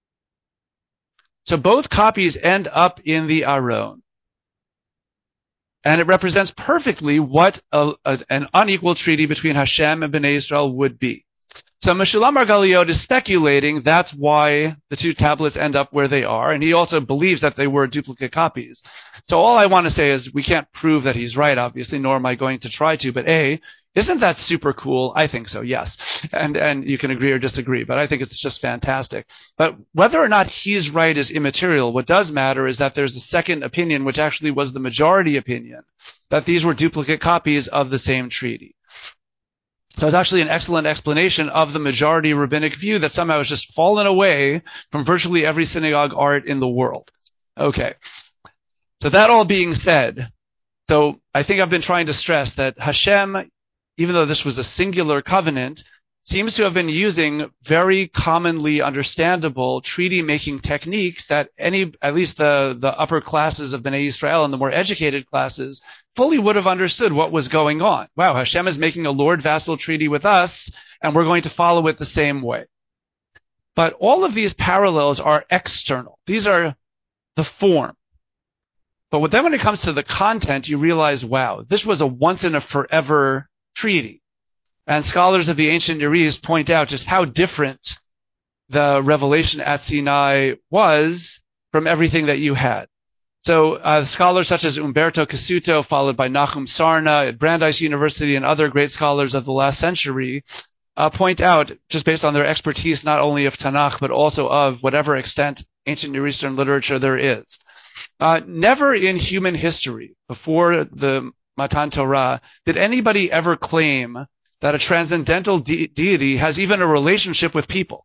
So both copies end up in the Aron. And it represents perfectly what an unequal treaty between Hashem and Bnei Israel would be. So Meshulam Margaliot is speculating that's why the two tablets end up where they are, and he also believes that they were duplicate copies. So all I want to say is we can't prove that he's right, obviously, nor am I going to try to, but isn't that super cool? I think so, yes. And you can agree or disagree, but I think it's just fantastic. But whether or not he's right is immaterial. What does matter is that there's a second opinion, which actually was the majority opinion, that these were duplicate copies of the same treaty. So it's actually an excellent explanation of the majority rabbinic view that somehow has just fallen away from virtually every synagogue art in the world. Okay. So that all being said, so I think I've been trying to stress that Hashem, even though this was a singular covenant, seems to have been using very commonly understandable treaty-making techniques that at least the upper classes of Bnei Israel and the more educated classes fully would have understood what was going on. Wow, Hashem is making a lord-vassal treaty with us, and we're going to follow it the same way. But all of these parallels are external. These are the form. But then when it comes to the content, you realize, wow, this was a once-in-a-forever treaty. And scholars of the ancient Near East point out just how different the revelation at Sinai was from everything that you had. So scholars such as Umberto Cassuto, followed by Nahum Sarna at Brandeis University and other great scholars of the last century, point out, just based on their expertise not only of Tanakh, but also of whatever extent ancient Near Eastern literature there is. Never in human history, before the Matan Torah, did anybody ever claim that a transcendental deity has even a relationship with people.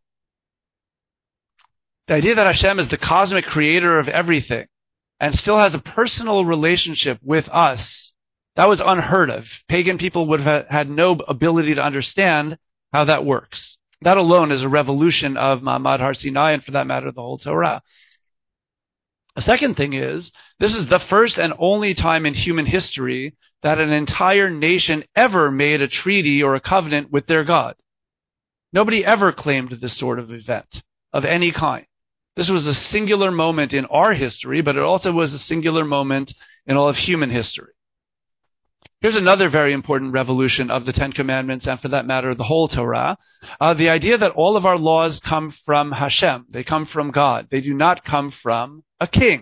The idea that Hashem is the cosmic creator of everything and still has a personal relationship with us, that was unheard of. Pagan people would have had no ability to understand how that works. That alone is a revolution of Ma'amad Har Sinai, and for that matter, the whole Torah. The second thing is, this is the first and only time in human history that an entire nation ever made a treaty or a covenant with their God. Nobody ever claimed this sort of event of any kind. This was a singular moment in our history, but it also was a singular moment in all of human history. Here's another very important revolution of the Ten Commandments, and for that matter, the whole Torah. The idea that all of our laws come from Hashem. They come from God. They do not come from a king.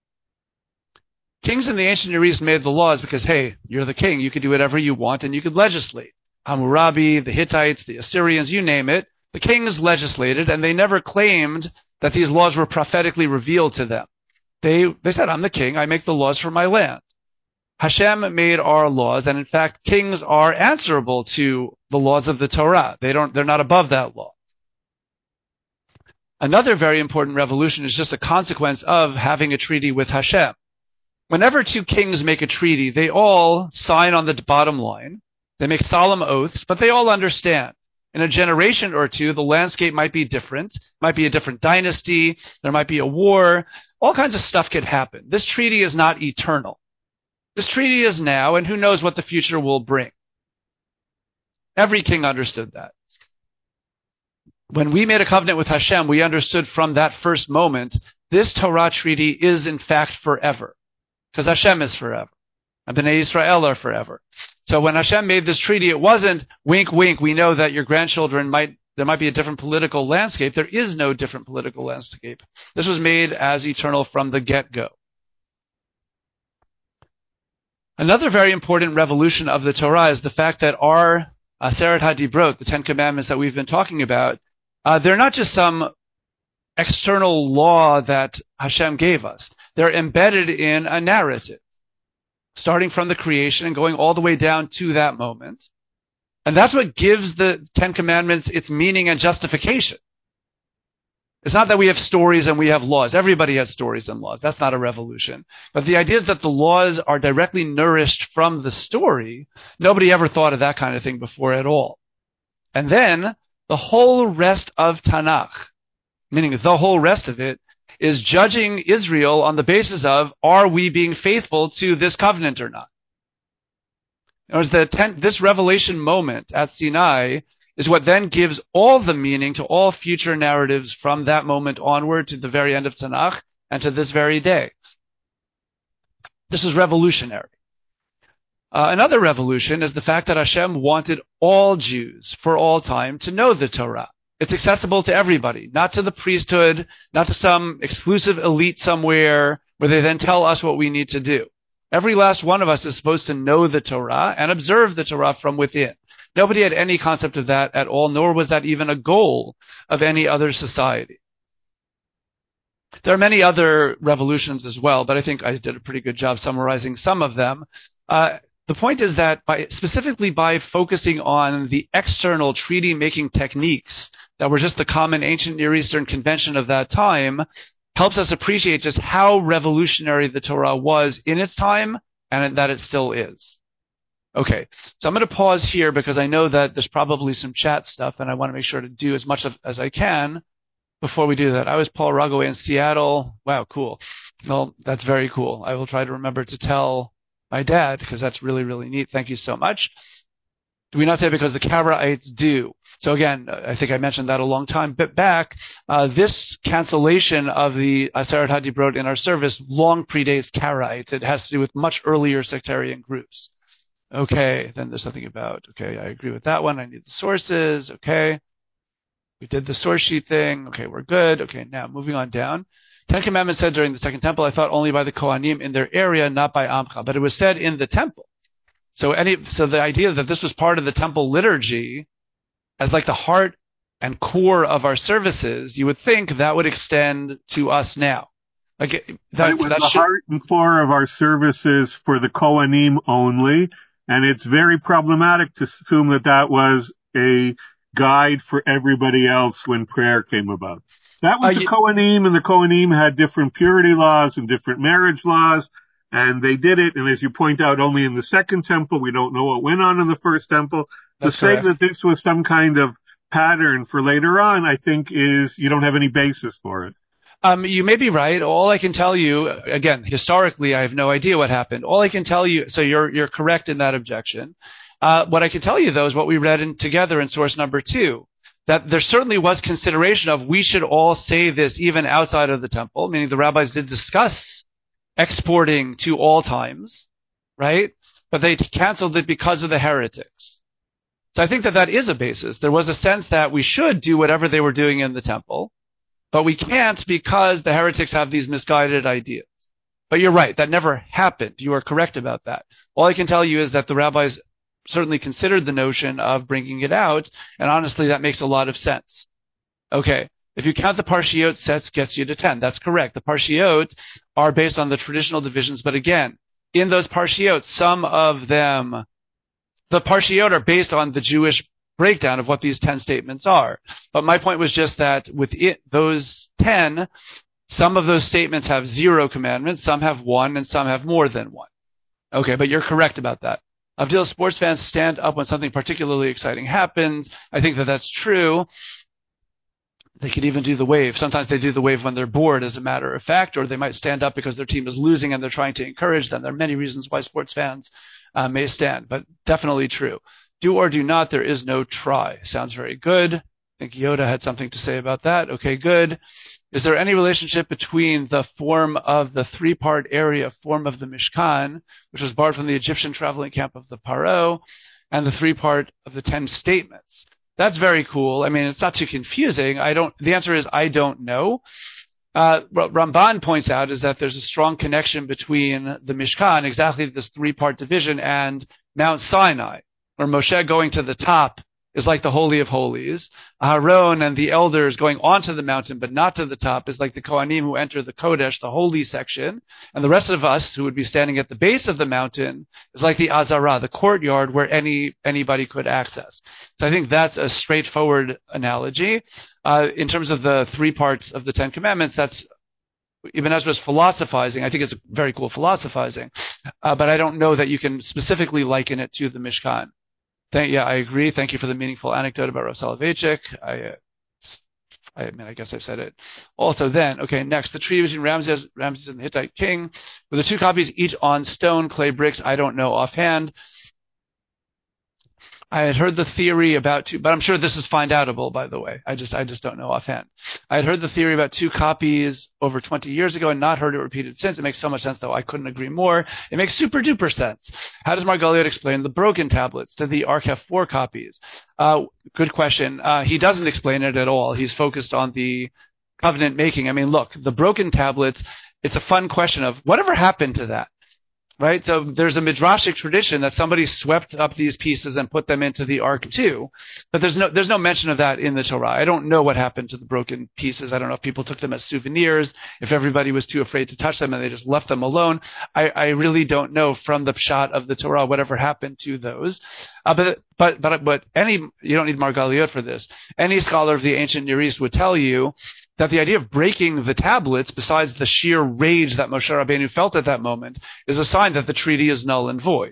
Kings in the ancient Near East made the laws because, hey, you're the king. You can do whatever you want, and you could legislate. Hammurabi, the Hittites, the Assyrians, you name it. The kings legislated, and they never claimed that these laws were prophetically revealed to them. They said, I'm the king. I make the laws for my land. Hashem made our laws, and in fact, kings are answerable to the laws of the Torah. They're not above that law. Another very important revolution is just a consequence of having a treaty with Hashem. Whenever two kings make a treaty, they all sign on the bottom line. They make solemn oaths, but they all understand. In a generation or two, the landscape might be different. It might be a different dynasty. There might be a war. All kinds of stuff could happen. This treaty is not eternal. This treaty is now, and who knows what the future will bring. Every king understood that. When we made a covenant with Hashem, we understood from that first moment, this Torah treaty is in fact forever. Because Hashem is forever. And Bnei Israel are forever. So when Hashem made this treaty, it wasn't wink, wink, we know that your grandchildren there might be a different political landscape. There is no different political landscape. This was made as eternal from the get-go. Another very important revolution of the Torah is the fact that our Aseret HaDibrot, the Ten Commandments that we've been talking about, they're not just some external law that Hashem gave us. They're embedded in a narrative, starting from the creation and going all the way down to that moment. And that's what gives the Ten Commandments its meaning and justification. It's not that we have stories and we have laws. Everybody has stories and laws. That's not a revolution. But the idea that the laws are directly nourished from the story, nobody ever thought of that kind of thing before at all. And then the whole rest of Tanakh, meaning the whole rest of it, is judging Israel on the basis of, are we being faithful to this covenant or not? In other words, this revelation moment at Sinai is what then gives all the meaning to all future narratives from that moment onward to the very end of Tanakh and to this very day. This is revolutionary. Another revolution is the fact that Hashem wanted all Jews for all time to know the Torah. It's accessible to everybody, not to the priesthood, not to some exclusive elite somewhere where they then tell us what we need to do. Every last one of us is supposed to know the Torah and observe the Torah from within. Nobody had any concept of that at all, nor was that even a goal of any other society. There are many other revolutions as well, but I think I did a pretty good job summarizing some of them. The point is that specifically by focusing on the external treaty-making techniques that were just the common ancient Near Eastern convention of that time, helps us appreciate just how revolutionary the Torah was in its time and that it still is. Okay, so I'm going to pause here because I know that there's probably some chat stuff and I want to make sure to do as much as I can before we do that. I was Paul Rugaway in Seattle. Wow, cool. Well, that's very cool. I will try to remember to tell my dad because that's really, really neat. Thank you so much. Do we not say because the Karaites do? So again, I think I mentioned that a long time back. This cancellation of the Aseret HaDibrot in our service long predates Karaites. It has to do with much earlier sectarian groups. Okay, then there's something about, okay, I agree with that one. I need the sources. Okay. We did the source sheet thing. Okay, we're good. Okay, now moving on down. Ten Commandments said during the Second Temple, I thought only by the Kohanim in their area, not by Amcha, but it was said in the temple. So the idea that this was part of the temple liturgy as like the heart and core of our services, you would think that would extend to us now. Like it was the heart and core of our services for the Kohanim only, and it's very problematic to assume that that was a guide for everybody else when prayer came about. That was the Kohanim, and the Kohanim had different purity laws and different marriage laws, and they did it, and as you point out, only in the Second Temple. We don't know what went on in the First Temple. To say that this was some kind of pattern for later on, I think you don't have any basis for it. You may be right. All I can tell you, again, historically, I have no idea what happened. All I can tell you, so you're correct in that objection. What I can tell you, though, is what we read together in source number 2, that there certainly was consideration of we should all say this even outside of the temple, meaning the rabbis did discuss exporting to all times, right? But they canceled it because of the heretics. So I think that is a basis. There was a sense that we should do whatever they were doing in the temple, but we can't because the heretics have these misguided ideas. But you're right, that never happened. You are correct about that. All I can tell you is that the rabbis certainly considered the notion of bringing it out, and honestly, that makes a lot of sense. Okay, if you count the Parshiot sets, gets you to 10. That's correct. The Parshiot are based on the traditional divisions, but again, in those Parshiot, some of them, the Parshiot are based on the Jewish breakdown of what these 10 statements are. But my point was just that with those 10, some of those statements have 0 commandments, some have 1, and some have more than 1. Okay, but you're correct about that. Avdil, sports fans stand up when something particularly exciting happens. I think that's true. They could even do the wave. Sometimes they do the wave when they're bored, as a matter of fact, or they might stand up because their team is losing and they're trying to encourage them. There are many reasons why sports fans may stand, but definitely true. Do or do not, there is no try. Sounds very good. I think Yoda had something to say about that. Okay, good. Is there any relationship between the form of the 3-part area form of the Mishkan, which was borrowed from the Egyptian traveling camp of the Paro, and the 3-part of the 10 statements? That's very cool. I mean, it's not too confusing. The answer is I don't know. What Ramban points out is that there's a strong connection between the Mishkan, exactly this 3-part division, and Mount Sinai, where Moshe going to the top is like the Holy of Holies. Aaron and the elders going onto the mountain but not to the top is like the Kohanim who enter the Kodesh, the holy section. And the rest of us who would be standing at the base of the mountain is like the Azara, the courtyard where anybody could access. So I think that's a straightforward analogy. In terms of the 3 parts of the 10 Commandments, that's Ibn Ezra's philosophizing. I think it's very cool philosophizing. But I don't know that you can specifically liken it to the Mishkan. I agree. Thank you for the meaningful anecdote about Rav Soloveitchik. I guess I said it. Also then, okay, next, the treaty between Ramses and the Hittite king, with the 2 copies each on stone, clay bricks, I don't know offhand. I had heard the theory about but I'm sure this is find outable, by the way. I just don't know offhand. I had heard the theory about 2 copies over 20 years ago and not heard it repeated since. It makes so much sense, though. I couldn't agree more. It makes super duper sense. How does Margoliot explain the broken tablets? Do the Ark have 4 copies? Good question. He doesn't explain it at all. He's focused on the covenant making. I mean, look, the broken tablets, it's a fun question of whatever happened to that? Right? So there's a midrashic tradition that somebody swept up these pieces and put them into the ark too. But there's no mention of that in the Torah. I don't know what happened to the broken pieces. I don't know if people took them as souvenirs, if everybody was too afraid to touch them and they just left them alone. I really don't know from the pshat of the Torah whatever happened to those. But you don't need Margoliot for this. Any scholar of the ancient Near East would tell you that the idea of breaking the tablets, besides the sheer rage that Moshe Rabbeinu felt at that moment, is a sign that the treaty is null and void.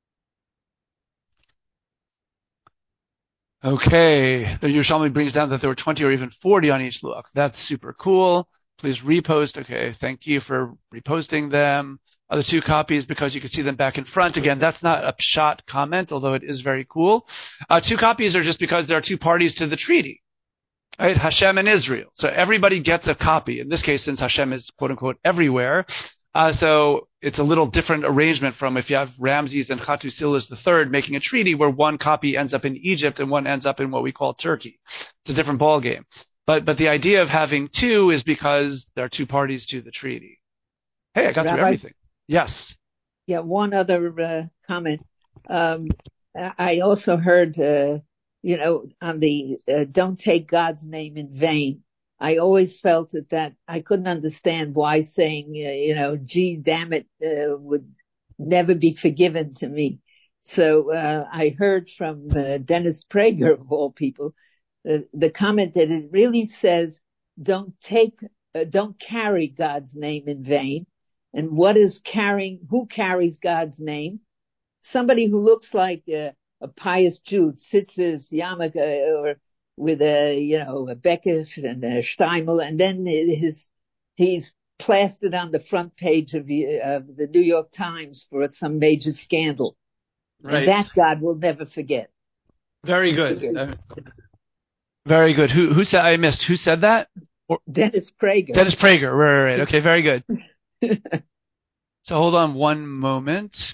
Okay, the Yerushalmi brings down that there were 20 or even 40 on each luach. That's super cool. Please repost. Okay, thank you for reposting them. Other 2 copies because you can see them back in front. Again, that's not a pshat comment, although it is very cool. 2 copies are just because there are 2 parties to the treaty. Right? Hashem and Israel. So everybody gets a copy. In this case, since Hashem is quote unquote everywhere. So it's a little different arrangement from if you have Ramses and Hattusilis III making a treaty where 1 copy ends up in Egypt and 1 ends up in what we call Turkey. It's a different ballgame. But the idea of having 2 is because there are 2 parties to the treaty. Hey, I got through everything. Yes. Yeah, one other comment. I also heard on the don't take God's name in vain. I always felt that I couldn't understand why saying, gee, damn it, would never be forgiven to me. So I heard from Dennis Prager, of all people, the comment that it really says, don't carry God's name in vain. And what is who carries God's name? Somebody who looks like a pious Jew, Tzitzis, yarmulke, or with a Beckish and a Steimel, and then he's plastered on the front page of the New York Times for some major scandal. Right. And that God will never forget. Very good. Very good. Who said, I missed, who said that? Dennis Prager. Dennis Prager, right. Okay, very good. So hold on one moment.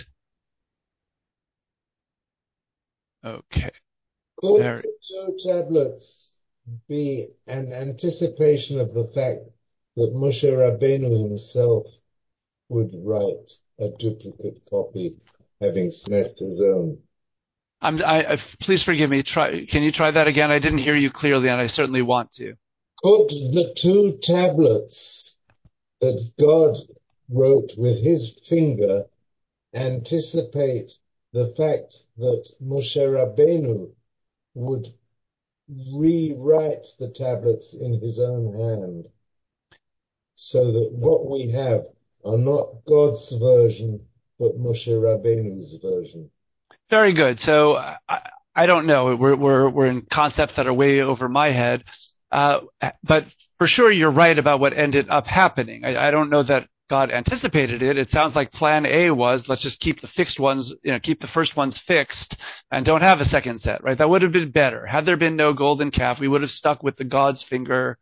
Okay. Could the 2 tablets be an anticipation of the fact that Moshe Rabbeinu himself would write a duplicate copy, having snatched his own? Please forgive me. Can you try that again? I didn't hear you clearly, and I certainly want to. Could the 2 tablets that God wrote with his finger anticipate the fact that Moshe Rabbeinu would rewrite the tablets in his own hand, so that what we have are not God's version, but Moshe Rabbeinu's version? Very good. So I don't know. We're in concepts that are way over my head. But for sure, you're right about what ended up happening. I don't know that God anticipated it. It sounds like plan A was, let's just keep the fixed ones, keep the first ones fixed and don't have a second set, right? That would have been better. Had there been no golden calf, we would have stuck with the God's finger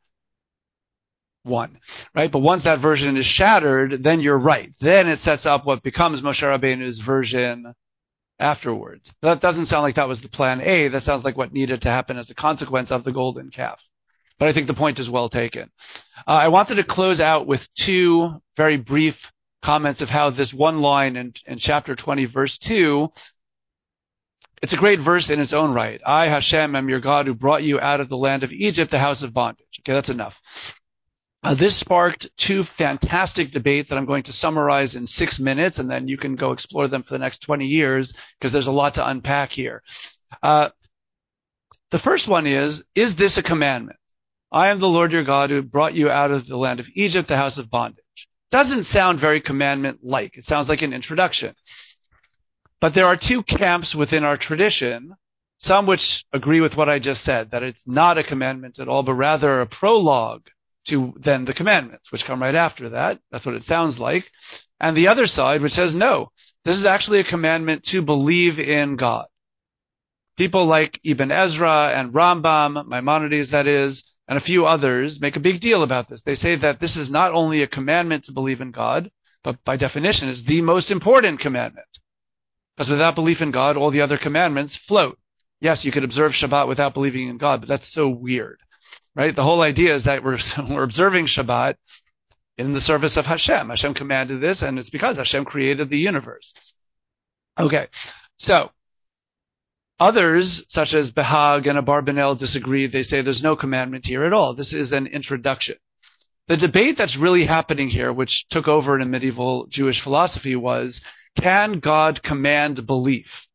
one, right? But once that version is shattered, then you're right. Then it sets up what becomes Moshe Rabbeinu's version afterwards. That doesn't sound like that was the plan A. That sounds like what needed to happen as a consequence of the golden calf. But I think the point is well taken. I wanted to close out with 2 very brief comments of how this one line in chapter 20, verse 2, it's a great verse in its own right. I, Hashem, am your God who brought you out of the land of Egypt, the house of bondage. Okay, that's enough. This sparked 2 fantastic debates that I'm going to summarize in 6 minutes, and then you can go explore them for the next 20 years because there's a lot to unpack here. The first one is this a commandment? I am the Lord your God who brought you out of the land of Egypt, the house of bondage. Doesn't sound very commandment-like. It sounds like an introduction. But there are 2 camps within our tradition. some which agree with what I just said, that it's not a commandment at all, but rather a prologue to then the commandments, which come right after that. That's what it sounds like. And the other side, which says, no, this is actually a commandment to believe in God. People like Ibn Ezra and Rambam, Maimonides that is, and a few others make a big deal about this. They say that this is not only a commandment to believe in God, but by definition is the most important commandment. Because without belief in God, all the other commandments float. Yes, you could observe Shabbat without believing in God, but that's so weird, right? The whole idea is that we're observing Shabbat in the service of Hashem. Hashem commanded this, and it's because Hashem created the universe. Okay, so others, such as Behag and Abarbanel, disagree. They say there's no commandment here at all. This is an introduction. The debate that's really happening here, which took over in medieval Jewish philosophy, was, can God command belief?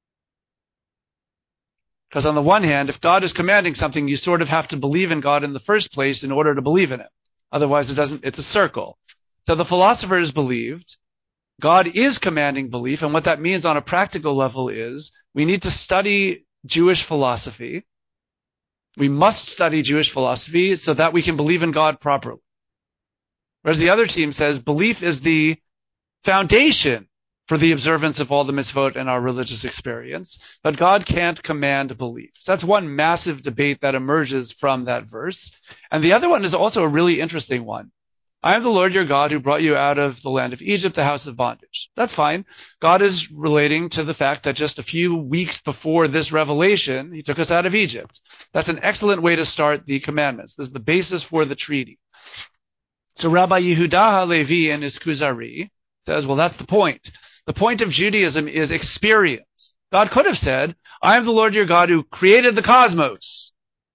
Because on the one hand, if God is commanding something, you sort of have to believe in God in the first place in order to believe in Him. Otherwise, it's a circle. So the philosophers believed God is commanding belief, and what that means on a practical level is we need to study Jewish philosophy. We must study Jewish philosophy so that we can believe in God properly. Whereas the other team says belief is the foundation for the observance of all the mitzvot in our religious experience, but God can't command belief. So that's one massive debate that emerges from that verse. And the other one is also a really interesting one. I am the Lord your God who brought you out of the land of Egypt, the house of bondage. That's fine. God is relating to the fact that just a few weeks before this revelation, He took us out of Egypt. That's an excellent way to start the commandments. This is the basis for the treaty. So Rabbi Yehuda Halevi in his Kuzari says, well, that's the point. The point of Judaism is experience. God could have said, I am the Lord your God who created the cosmos.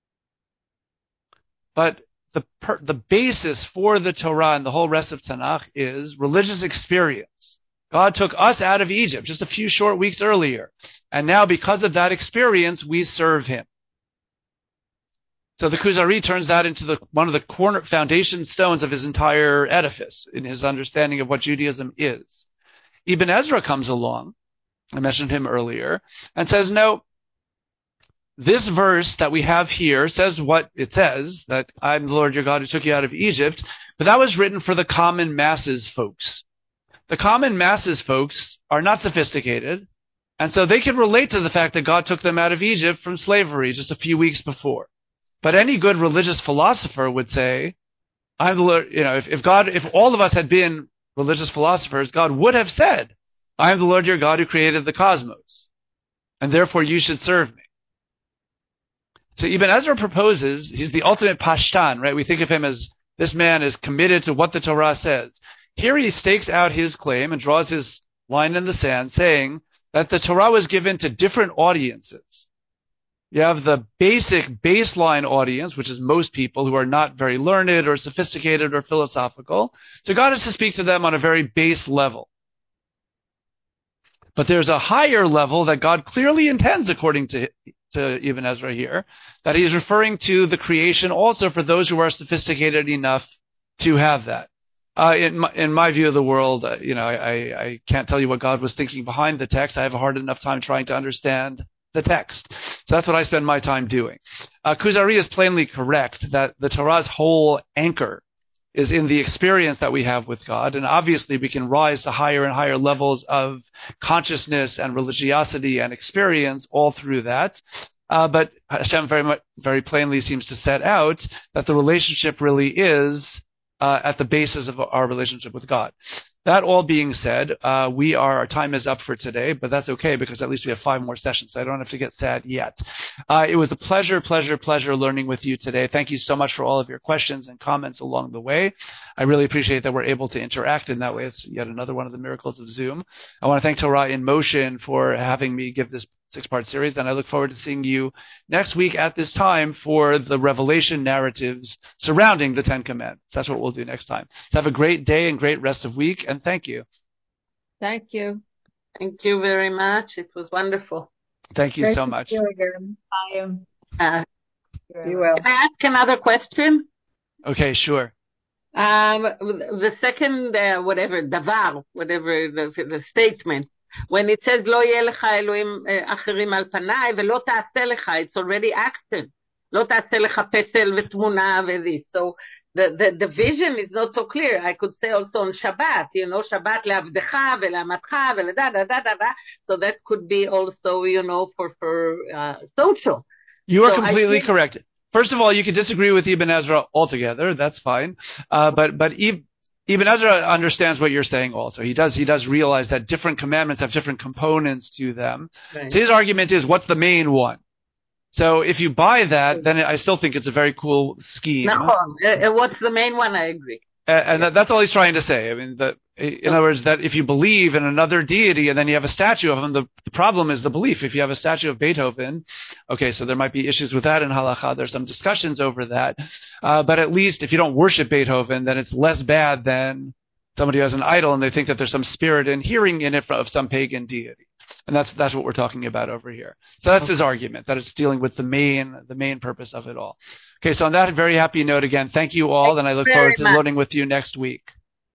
But the basis for the Torah and the whole rest of Tanakh is religious experience. God took us out of Egypt just a few short weeks earlier. And now because of that experience, we serve Him. So the Kuzari turns that into one of the corner foundation stones of his entire edifice in his understanding of what Judaism is. Ibn Ezra comes along, I mentioned him earlier, and says, no, this verse that we have here says what it says, that I'm the Lord your God who took you out of Egypt, but that was written for the common masses folks. The common masses folks are not sophisticated, and so they can relate to the fact that God took them out of Egypt from slavery just a few weeks before. But any good religious philosopher would say, I'm the Lord, if all of us had been religious philosophers, God would have said, I am the Lord your God who created the cosmos, and therefore you should serve me. So Ibn Ezra proposes, he's the ultimate Pashtan, right? We think of him as this man is committed to what the Torah says. Here he stakes out his claim and draws his line in the sand, saying that the Torah was given to different audiences. You have the basic baseline audience, which is most people who are not very learned or sophisticated or philosophical. So God is to speak to them on a very base level. But there's a higher level that God clearly intends, according to Ibn Ezra here, that He's referring to the creation also for those who are sophisticated enough to have that. In my view of the world, I can't tell you what God was thinking behind the text. I have a hard enough time trying to understand the text. So that's what I spend my time doing. Kuzari is plainly correct that the Torah's whole anchor is in the experience that we have with God. And obviously we can rise to higher and higher levels of consciousness and religiosity and experience all through that. But Hashem very plainly seems to set out that the relationship really is at the basis of our relationship with God. That all being said, our time is up for today, but that's okay because at least we have 5 more sessions, so I don't have to get sad yet. It was a pleasure learning with you today. Thank you so much for all of your questions and comments along the way. I really appreciate that we're able to interact in that way. It's yet another one of the miracles of Zoom. I want to thank Torah in Motion for having me give this 6-part series, and I look forward to seeing you next week at this time for the revelation narratives surrounding the 10 Commandments. That's what we'll do next time. So have a great day and great rest of week, and thank you. Thank you. Thank you very much. It was wonderful. Thank you so much. You again. You will. Can I ask another question? Okay, sure. The second, davar, whatever the statement. When it says לא יהיה לך אלוהים אחרים על פניי ולא תעשה לך, it's already action. לא תעשה לך פסל ותמונה וזה. So the vision is not so clear. I could say also on Shabbat, Shabbat לעבדך ולאמתך ולדה da da da da. So that could be also, for social. You are completely correct. First of all, you could disagree with Ibn Ezra altogether. That's fine. But Ibn Ezra understands what you're saying also. He does realize that different commandments have different components to them. Right. So his argument is, what's the main one? So if you buy that, then I still think it's a very cool scheme. No, what's the main one? I agree. And that's all he's trying to say. I mean, in other words, that if you believe in another deity and then you have a statue of him, the problem is the belief. If you have a statue of Beethoven, okay, so there might be issues with that in halakha. There's some discussions over that. But at least if you don't worship Beethoven, then it's less bad than somebody who has an idol and they think that there's some spirit and hearing in it of some pagan deity. And that's what we're talking about over here. So that's his argument, that it's dealing with the main purpose of it all. Okay, so on that very happy note again, thank you all, and I look forward to learning with you next week.